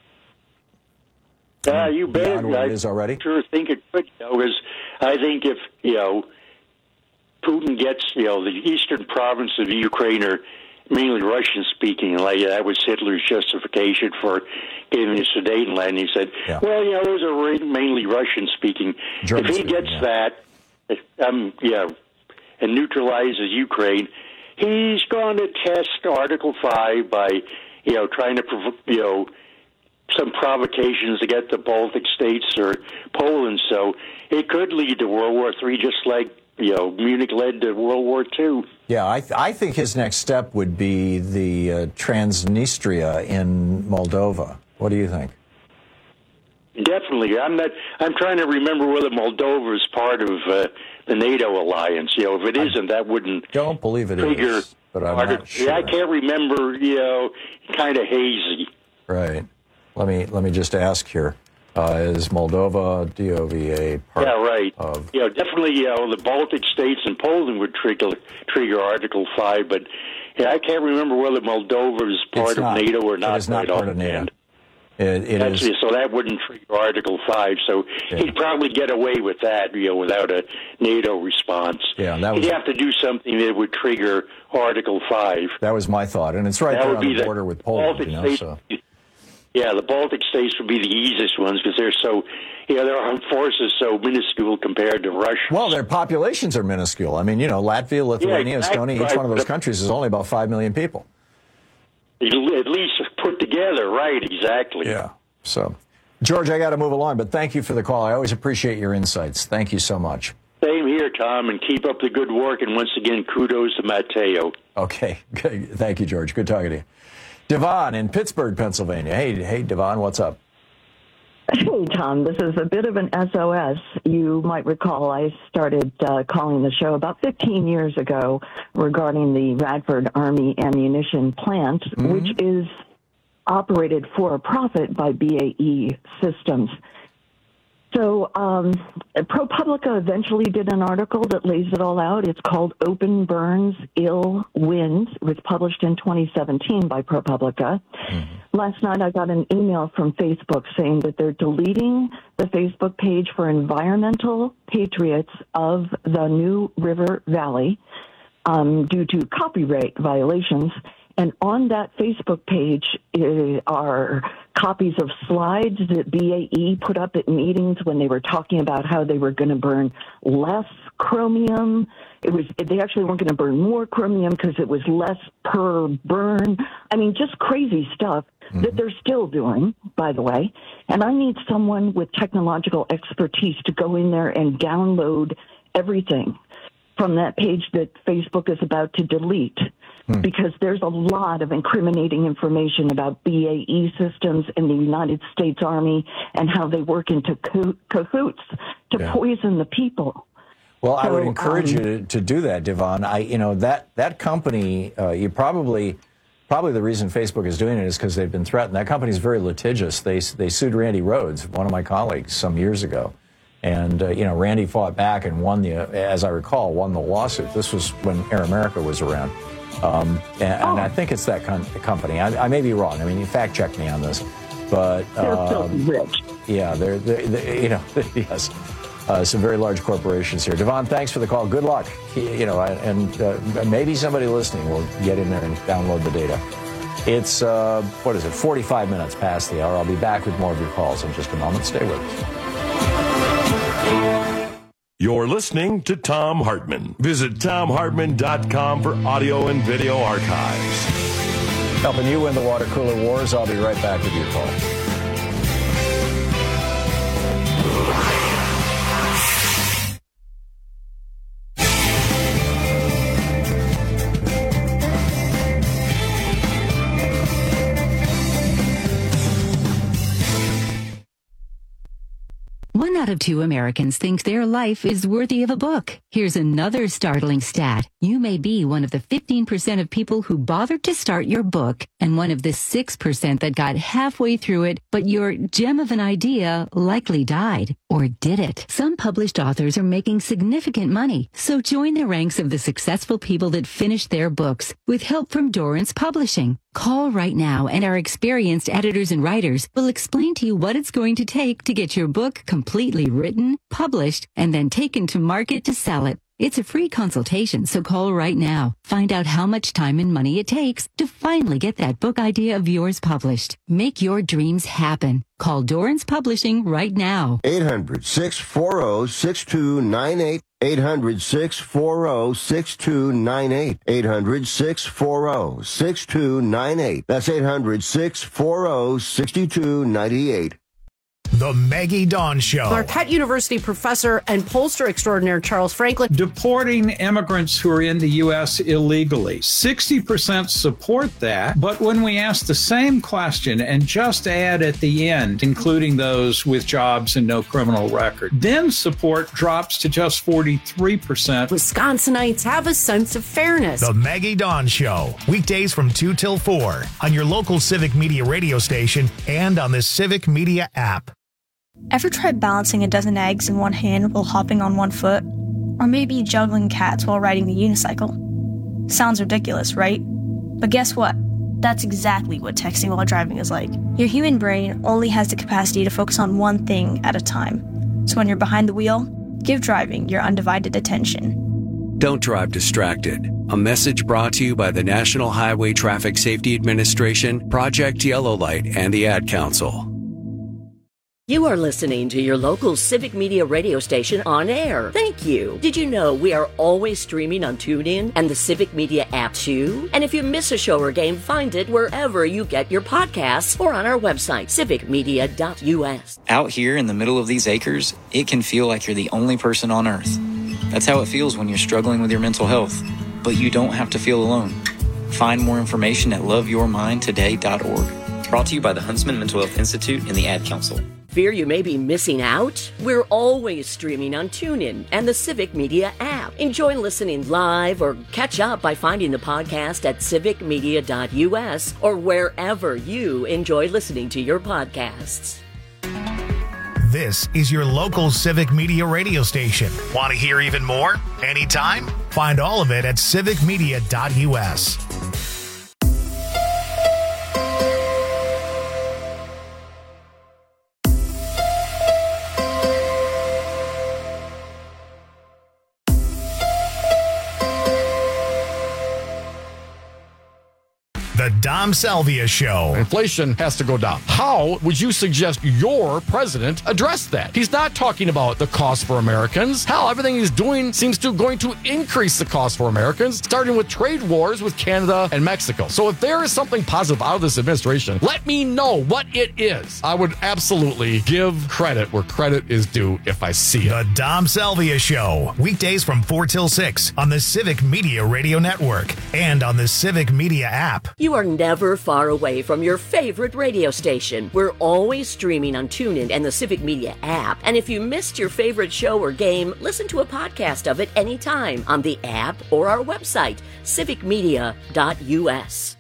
Uh, you bet. Beyond what I it is already? sure think it could, you know, because I think if, you know, Putin gets, you know, the eastern province of Ukraine are mainly Russian-speaking, like that was Hitler's justification for giving the Sudetenland. He said, yeah. well, you know, those are mainly Russian-speaking. If he gets yeah. that, um, yeah, and neutralizes Ukraine, he's going to test Article five by, you know, trying to, you know, some provocations to get the Baltic states or Poland. So it could lead to World War Three, just like, you know, Munich led to World War Two. Yeah, I, th- I think his next step would be the uh, Transnistria in Moldova. What do you think? Definitely. I'm not. I'm trying to remember whether Moldova is part of uh, the NATO alliance. You know, if it isn't, that wouldn't. Don't believe it trigger is, but I'm not not sure. Yeah, I can't remember. You know, kind of hazy. Right. Let me let me just ask here: uh, is Moldova D O V A part yeah, right. of? Yeah, definitely. You know, the Baltic states and Poland would trigger trigger Article Five, but yeah, I can't remember whether Moldova is part It's of not. NATO or not. It is not right part of NATO. offhand. It, it That's is. it, so that wouldn't trigger Article Five. So Yeah. he'd probably get away with that, you know, without a NATO response. Yeah, that was- he'd have to do something that would trigger Article Five. That was my thought, and it's right That there would on be the the border with Poland. Baltic You know, states- so. Yeah, the Baltic states would be the easiest ones because they're so, you know, their armed forces so minuscule compared to Russia. Well, their populations are minuscule. I mean, you know, Latvia, Lithuania, exactly. Estonia, each one of those countries is only about five million people. At least put together, right? Exactly. Yeah. So, George, I got to move along, but thank you for the call. I always appreciate your insights. Thank you so much. Same here, Tom, and keep up the good work. And once again, kudos to Matteo. Okay. Good. Thank you, George. Good talking to you. Devon in Pittsburgh, Pennsylvania. Hey, hey, Devon, what's up? Hey, Tom, this is a bit of an S O S. You might recall I started uh, calling the show about fifteen years ago regarding the Radford Army Ammunition Plant, mm-hmm. which is operated for a profit by B A E Systems. So um, ProPublica eventually did an article that lays it all out. It's called Open Burns, Ill Wins. It was published in twenty seventeen by ProPublica. Mm-hmm. Last night I got an email from Facebook saying that they're deleting the Facebook page for environmental patriots of the New River Valley um, due to copyright violations. And on that Facebook page uh, are copies of slides that B A E put up at meetings when they were talking about how they were going to burn less chromium. It was they actually weren't going to burn more chromium because it was less per burn. I mean, just crazy stuff mm-hmm. that they're still doing, by the way. And I need someone with technological expertise to go in there and download everything from that page that Facebook is about to delete. Because there's a lot of incriminating information about B A E systems in the United States Army and how they work into co- cahoots to yeah. poison the people. Well, so, I would encourage um, you to, to do that, Devon. I, you know, that that company, uh, you probably, probably the reason Facebook is doing it is because they've been threatened. That company is very litigious. They they sued Randy Rhodes, one of my colleagues, some years ago. And, uh, you know, Randy fought back and won the, as I recall, won the lawsuit. This was when Air America was around. Um, and, oh. and I think it's that con- company. I, I may be wrong. I mean, you fact check me on this, but um, they're rich. Yeah, they're, they're, they're you know yes, uh, some very large corporations here. Devon, thanks for the call. Good luck. You know, and uh, maybe somebody listening will get in there and download the data. It's uh, what is it? forty-five minutes past the hour. I'll be back with more of your calls in just a moment. Stay with us. You're listening to Thom Hartmann. Visit Thom Hartmann dot com for audio and video archives. Helping you win the water cooler wars. I'll be right back with your call. One out of two Americans think their life is worthy of a book. Here's another startling stat. You may be one of the fifteen percent of people who bothered to start your book and one of the six percent that got halfway through it, but your gem of an idea likely died. Or did it? Some published authors are making significant money, so join the ranks of the successful people that finished their books with help from Dorrance Publishing. Call right now and our experienced editors and writers will explain to you what it's going to take to get your book completely written, published, and then taken to market to sell it. It's a free consultation, so call right now. Find out how much time and money it takes to finally get that book idea of yours published. Make your dreams happen. Call Dorrance Publishing right now. eight hundred, six four zero, six two nine eight. eight hundred, six four zero, six two nine eight. eight hundred, six four zero, six two nine eight. That's eight hundred, six four zero, six two nine eight. The Maggie Dawn Show. Marquette University professor and pollster extraordinaire Charles Franklin. Deporting immigrants who are in the U S illegally. sixty percent support that, but when we ask the same question and just add at the end, including those with jobs and no criminal record, then support drops to just forty-three percent. Wisconsinites have a sense of fairness. The Maggie Dawn Show. Weekdays from two till four on your local Civic Media radio station and on the Civic Media app. Ever tried balancing a dozen eggs in one hand while hopping on one foot? Or maybe juggling cats while riding the unicycle? Sounds ridiculous, right? But guess what? That's exactly what texting while driving is like. Your human brain only has the capacity to focus on one thing at a time. So when you're behind the wheel, give driving your undivided attention. Don't drive distracted. A message brought to you by the National Highway Traffic Safety Administration, Project Yellow Light, and the Ad Council. You are listening to your local Civic Media radio station on air. Thank you. Did you know we are always streaming on TuneIn and the Civic Media app too? And if you miss a show or game, find it wherever you get your podcasts or on our website, civic media dot u s. Out here in the middle of these acres, it can feel like you're the only person on Earth. That's how it feels when you're struggling with your mental health. But you don't have to feel alone. Find more information at love your mind today dot org. Brought to you by the Huntsman Mental Health Institute and the Ad Council. Fear you may be missing out? We're always streaming on TuneIn and the Civic Media app. Enjoy listening live or catch up by finding the podcast at civic media dot u s or wherever you enjoy listening to your podcasts. This is your local Civic Media radio station. Want to hear even more? Anytime? Find all of it at civic media dot u s. The Dom Salvia Show. Inflation has to go down. How would you suggest your president address that? He's not talking about the cost for Americans. Hell, everything he's doing seems to going to increase the cost for Americans, starting with trade wars with Canada and Mexico. So if there is something positive out of this administration, let me know what it is. I would absolutely give credit where credit is due if I see it. The Dom Salvia Show. Weekdays from four till six on the Civic Media Radio Network and on the Civic Media app. You are never far away from your favorite radio station. We're always streaming on TuneIn and the Civic Media app. And if you missed your favorite show or game, listen to a podcast of it anytime on the app or our website, civic media dot u s.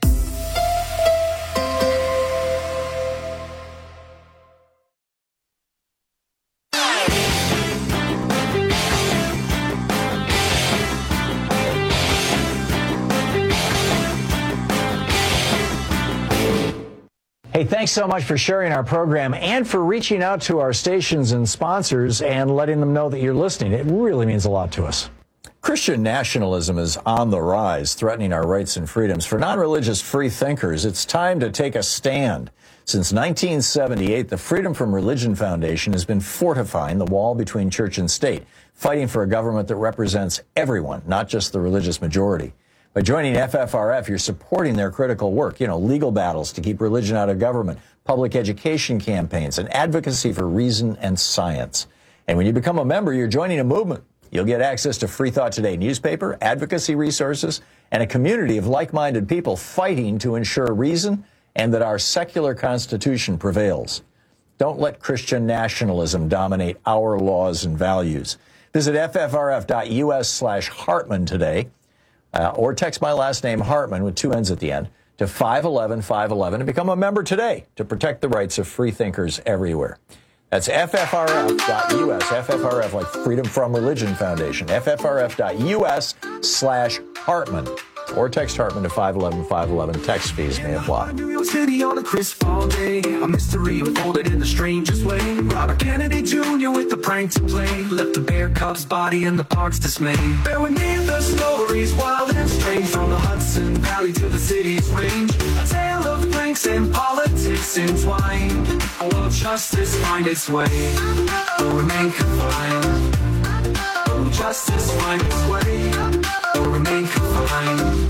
Hey, thanks so much for sharing our program and for reaching out to our stations and sponsors and letting them know that you're listening. It really means a lot to us. Christian nationalism is on the rise, threatening our rights and freedoms. For non-religious free thinkers, it's time to take a stand. Since nineteen seventy-eight, the Freedom from Religion Foundation has been fortifying the wall between church and state, fighting for a government that represents everyone, not just the religious majority. By joining F F R F, you're supporting their critical work, you know, legal battles to keep religion out of government, public education campaigns, and advocacy for reason and science. And when you become a member, you're joining a movement. You'll get access to Free Thought Today newspaper, advocacy resources, and a community of like-minded people fighting to ensure reason and that our secular Constitution prevails. Don't let Christian nationalism dominate our laws and values. Visit F F R F dot U S slash Hartman today. Uh, or text my last name, Hartman, with two N's at the end, to five eleven five eleven and become a member today to protect the rights of free thinkers everywhere. That's F F R F dot U S, F F R F like Freedom from Religion Foundation, F F R F dot U S slash Hartman. Or text Hartman to five eleven five eleven. Text fees may apply. New York City on a crisp fall day. A mystery unfolded in the strangest way. Robert Kennedy Junior with the prank to play left the bear cub's body in the park's dismay. Bear with me, the stories wild and strange, from the Hudson Valley to the city's range. A tale of pranks and politics entwined. Will justice find its way or remain confined? Will justice find its way or remain confined?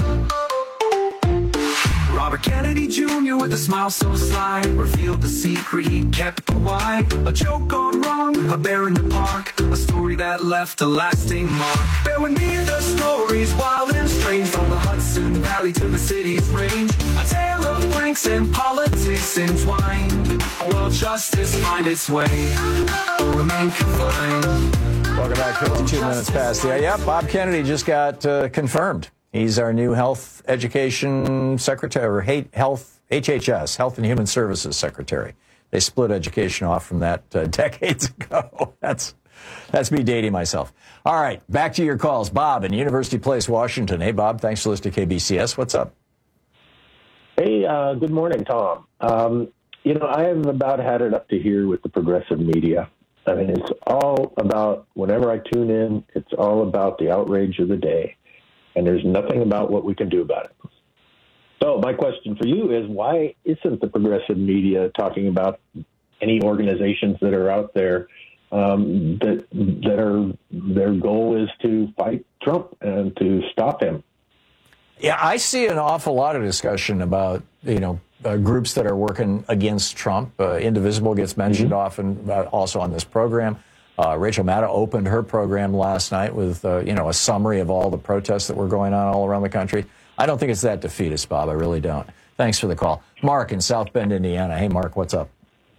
Robert Kennedy Junior with a smile so sly revealed the secret he kept wide. A joke gone wrong, a bear in the park, a story that left a lasting mark. Bear with me, the stories wild and strange, from the Hudson Valley to the city's range. A tale of pranks and politics entwined. Will justice find its way or remain confined? Welcome back. fifty-two minutes past the hour. Yeah, Bob Kennedy just got uh, confirmed. He's our new Health Education Secretary, or Health H H S, Health and Human Services Secretary. They split education off from that uh, decades ago. That's that's me dating myself. All right, back to your calls. Bob in University Place, Washington. Hey, Bob, thanks for listening to K B C S. What's up? Hey, uh, good morning, Tom. Um, you know, I have about had it up to here with the progressive media. I mean, it's all about, whenever I tune in, it's all about the outrage of the day. And there's nothing about what we can do about it. So my question for you is, why isn't the progressive media talking about any organizations that are out there um, that that are their goal is to fight Trump and to stop him? Yeah, I see an awful lot of discussion about, you know, uh, groups that are working against Trump. Uh, Indivisible gets mentioned mm-hmm. often, uh, also on this program. Uh, Rachel Maddow opened her program last night with, uh, you know, a summary of all the protests that were going on all around the country. I don't think it's that defeatist, Bob. I really don't. Thanks for the call. Mark in South Bend, Indiana. Hey, Mark, what's up?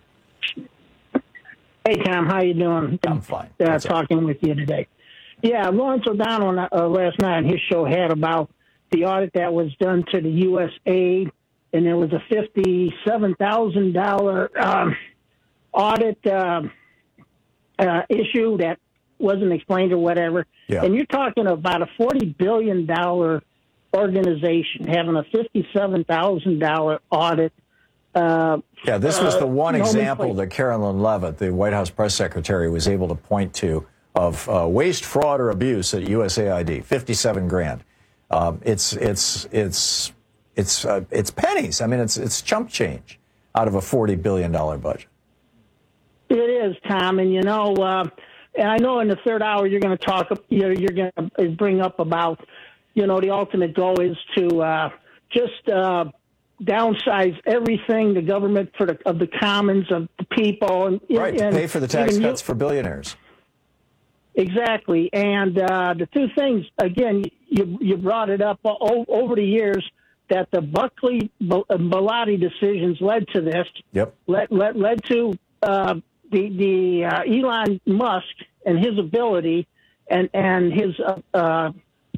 Hey, Tom, how you doing? I'm fine. Uh, talking up? with you today. Yeah, Lawrence O'Donnell uh, last night on his show had about the audit that was done to the U S aid, and there was a fifty-seven thousand dollars um, audit. Uh, uh, issue that wasn't explained or whatever. Yeah. And you're talking about a forty billion dollars organization having a fifty-seven thousand dollars audit. Uh, yeah, this was the one uh, example that Carolyn Levitt, the White House press secretary, was able to point to of uh, waste, fraud, or abuse at U S A I D. fifty-seven grand. Um, it's it's it's it's uh, it's pennies. I mean, it's it's chump change out of a forty billion dollars budget. It is, Tom, and you know. Uh, And I know in the third hour you're going to talk, you're, you're going to bring up about, you know, the ultimate goal is to uh, just uh, downsize everything, the government for the, of the commons, of the people. And, right, and to pay for the tax cuts you, for billionaires. Exactly. And uh, the two things, again, you, you brought it up o- over the years that the Buckley-Bellotti decisions led to this. Yep. Led, led, led to... Uh, The, the uh, Elon Musk and his ability and and his uh, uh,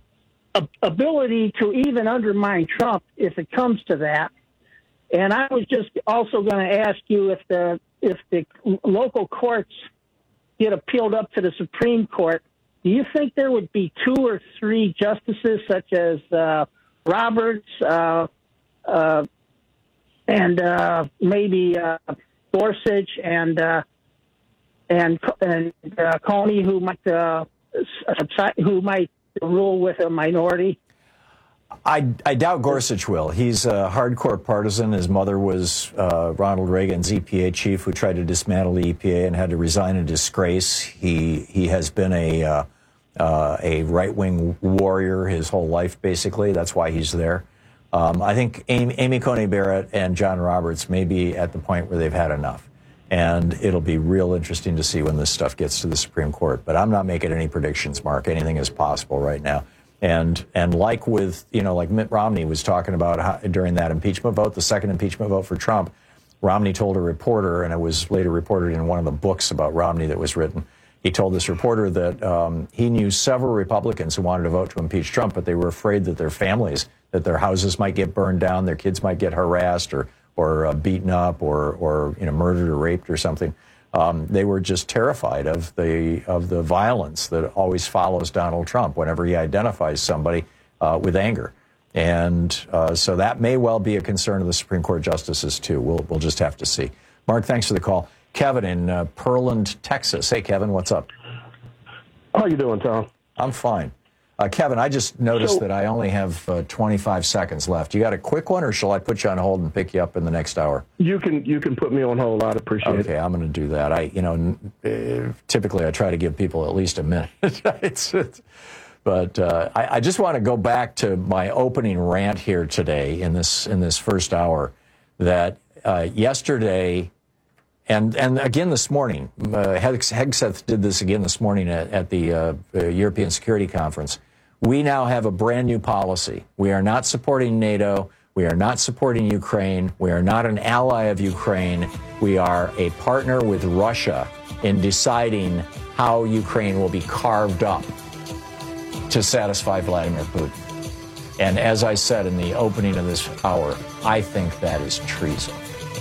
ability to even undermine Trump if it comes to that. And I was just also going to ask you if the if the local courts get appealed up to the Supreme Court, do you think there would be two or three justices such as uh, Roberts uh, uh, and uh, maybe uh, Gorsuch and uh, and and uh, Coney, who might uh, who might rule with a minority? I, I doubt Gorsuch will. He's a hardcore partisan. His mother was uh, Ronald Reagan's E P A chief who tried to dismantle the E P A and had to resign in disgrace. He he has been a uh, uh, a right-wing warrior his whole life, basically. That's why he's there. Um, I think Amy, Amy Coney Barrett and John Roberts may be at the point where they've had enough. And it'll be real interesting to see when this stuff gets to the Supreme Court. But I'm not making any predictions, Mark. Anything is possible right now. And and like with, you know, like Mitt Romney was talking about how, during that impeachment vote, the second impeachment vote for Trump, Romney told a reporter, and it was later reported in one of the books about Romney that was written, he told this reporter that um, he knew several Republicans who wanted to vote to impeach Trump, but they were afraid that their families, that their houses might get burned down, their kids might get harassed or or uh, beaten up or, or you know, murdered or raped or something. Um, they were just terrified of the of the violence that always follows Donald Trump whenever he identifies somebody uh, with anger. And uh, so that may well be a concern of the Supreme Court justices, too. We'll, we'll just have to see. Mark, thanks for the call. Kevin in uh, Pearland, Texas. Hey, Kevin, what's up? How you doing, Tom? I'm fine. Uh, Kevin, I just noticed so, that I only have uh, twenty-five seconds left. You got a quick one, or shall I put you on hold and pick you up in the next hour? You can you can put me on hold. I'd appreciate okay, it. Okay, I'm going to do that. I, you know, uh, typically I try to give people at least a minute. it's, it's, but uh, I, I just want to go back to my opening rant here today in this in this first hour. That uh, yesterday, and and again this morning, uh, Hegseth did this again this morning at, at the uh, uh, European Security Conference. We now have a brand new policy. We are not supporting NATO. We are not supporting Ukraine. We are not an ally of Ukraine. We are a partner with Russia in deciding how Ukraine will be carved up to satisfy Vladimir Putin. And as I said in the opening of this hour, I think that is treason.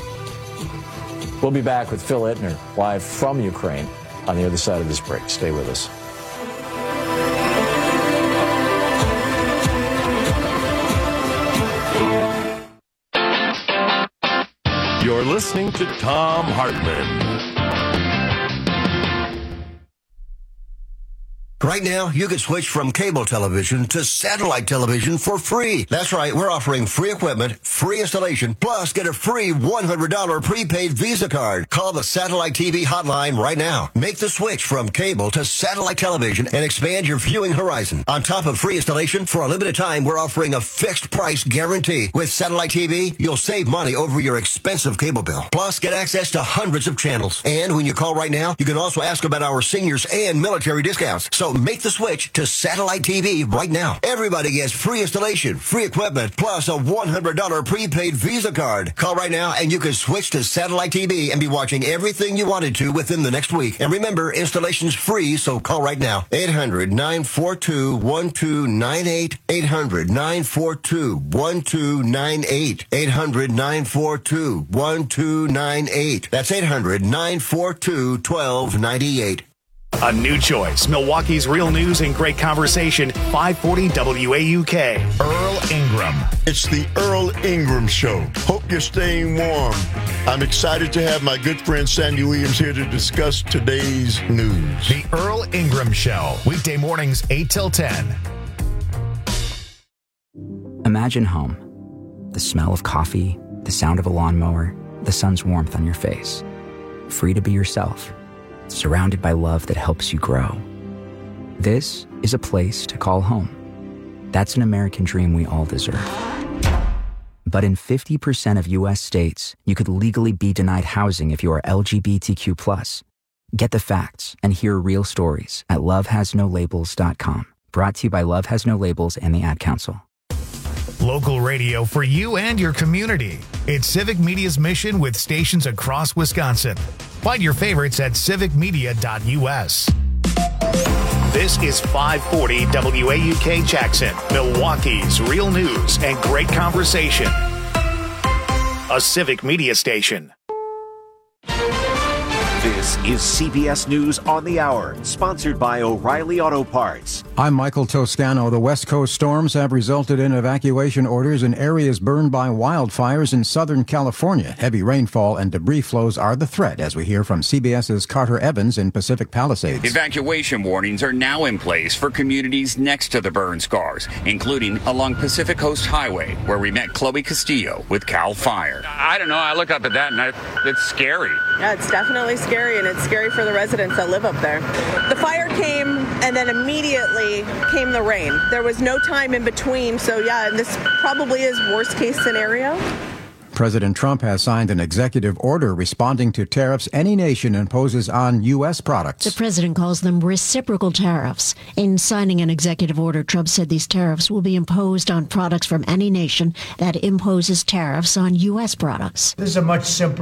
We'll be back with Phil Ittner live from Ukraine on the other side of this break. Stay with us. You're listening to Thom Hartmann. Right now, you can switch from cable television to satellite television for free. That's right, we're offering free equipment, free installation, plus get a free one hundred dollars prepaid Visa card. Call the Satellite T V hotline right now. Make the switch from cable to satellite television and expand your viewing horizon. On top of free installation, for a limited time, we're offering a fixed price guarantee. With Satellite T V, you'll save money over your expensive cable bill. Plus, get access to hundreds of channels. And when you call right now, you can also ask about our seniors and military discounts. So make the switch to Satellite T V right now. Everybody gets free installation, free equipment, plus a one hundred dollars prepaid Visa card. Call right now and you can switch to Satellite T V and be watching everything you wanted to within the next week. And remember, installation's free, so call right now. eight hundred, nine four two, one two nine eight. eight hundred, nine four two, one two nine eight. eight hundred, nine four two, one two nine eight. That's eight hundred, nine four two, one two nine eight. A new choice. Milwaukee's real news and great conversation. five forty W A U K. Earl Ingram. It's the Earl Ingram Show. Hope you're staying warm. I'm excited to have my good friend Sandy Williams here to discuss today's news. The Earl Ingram Show. Weekday mornings eight till ten. Imagine home. The smell of coffee, the sound of a lawnmower, the sun's warmth on your face. Free to be yourself. Surrounded by love that helps you grow. This is a place to call home. That's an American dream we all deserve. But in fifty percent of U S states, you could legally be denied housing if you are L G B T Q plus. Get the facts and hear real stories at love has no labels dot com. Brought to you by Love Has No Labels and the Ad Council. Local radio for you and your community. It's Civic Media's mission with stations across Wisconsin. Find your favorites at civic media dot U S. This is five forty W A U K Jackson, Milwaukee's real news and great conversation. A Civic Media station. This is C B S News on the Hour, sponsored by O'Reilly Auto Parts. I'm Michael Toscano. The West Coast storms have resulted in evacuation orders in areas burned by wildfires in Southern California. Heavy rainfall and debris flows are the threat, as we hear from CBS's Carter Evans in Pacific Palisades. Evacuation warnings are now in place for communities next to the burn scars, including along Pacific Coast Highway, where we met Chloe Castillo with CAL FIRE. I don't know. I look up at that and I, it's scary. Yeah, it's definitely scary, and it's scary for the residents that live up there. The fire came, and then immediately came the rain. There was no time in between, so yeah, this probably is worst case scenario. President Trump has signed an executive order responding to tariffs any nation imposes on U S products. The president calls them reciprocal tariffs. In signing an executive order, Trump said these tariffs will be imposed on products from any nation that imposes tariffs on U S products. This is a much simpler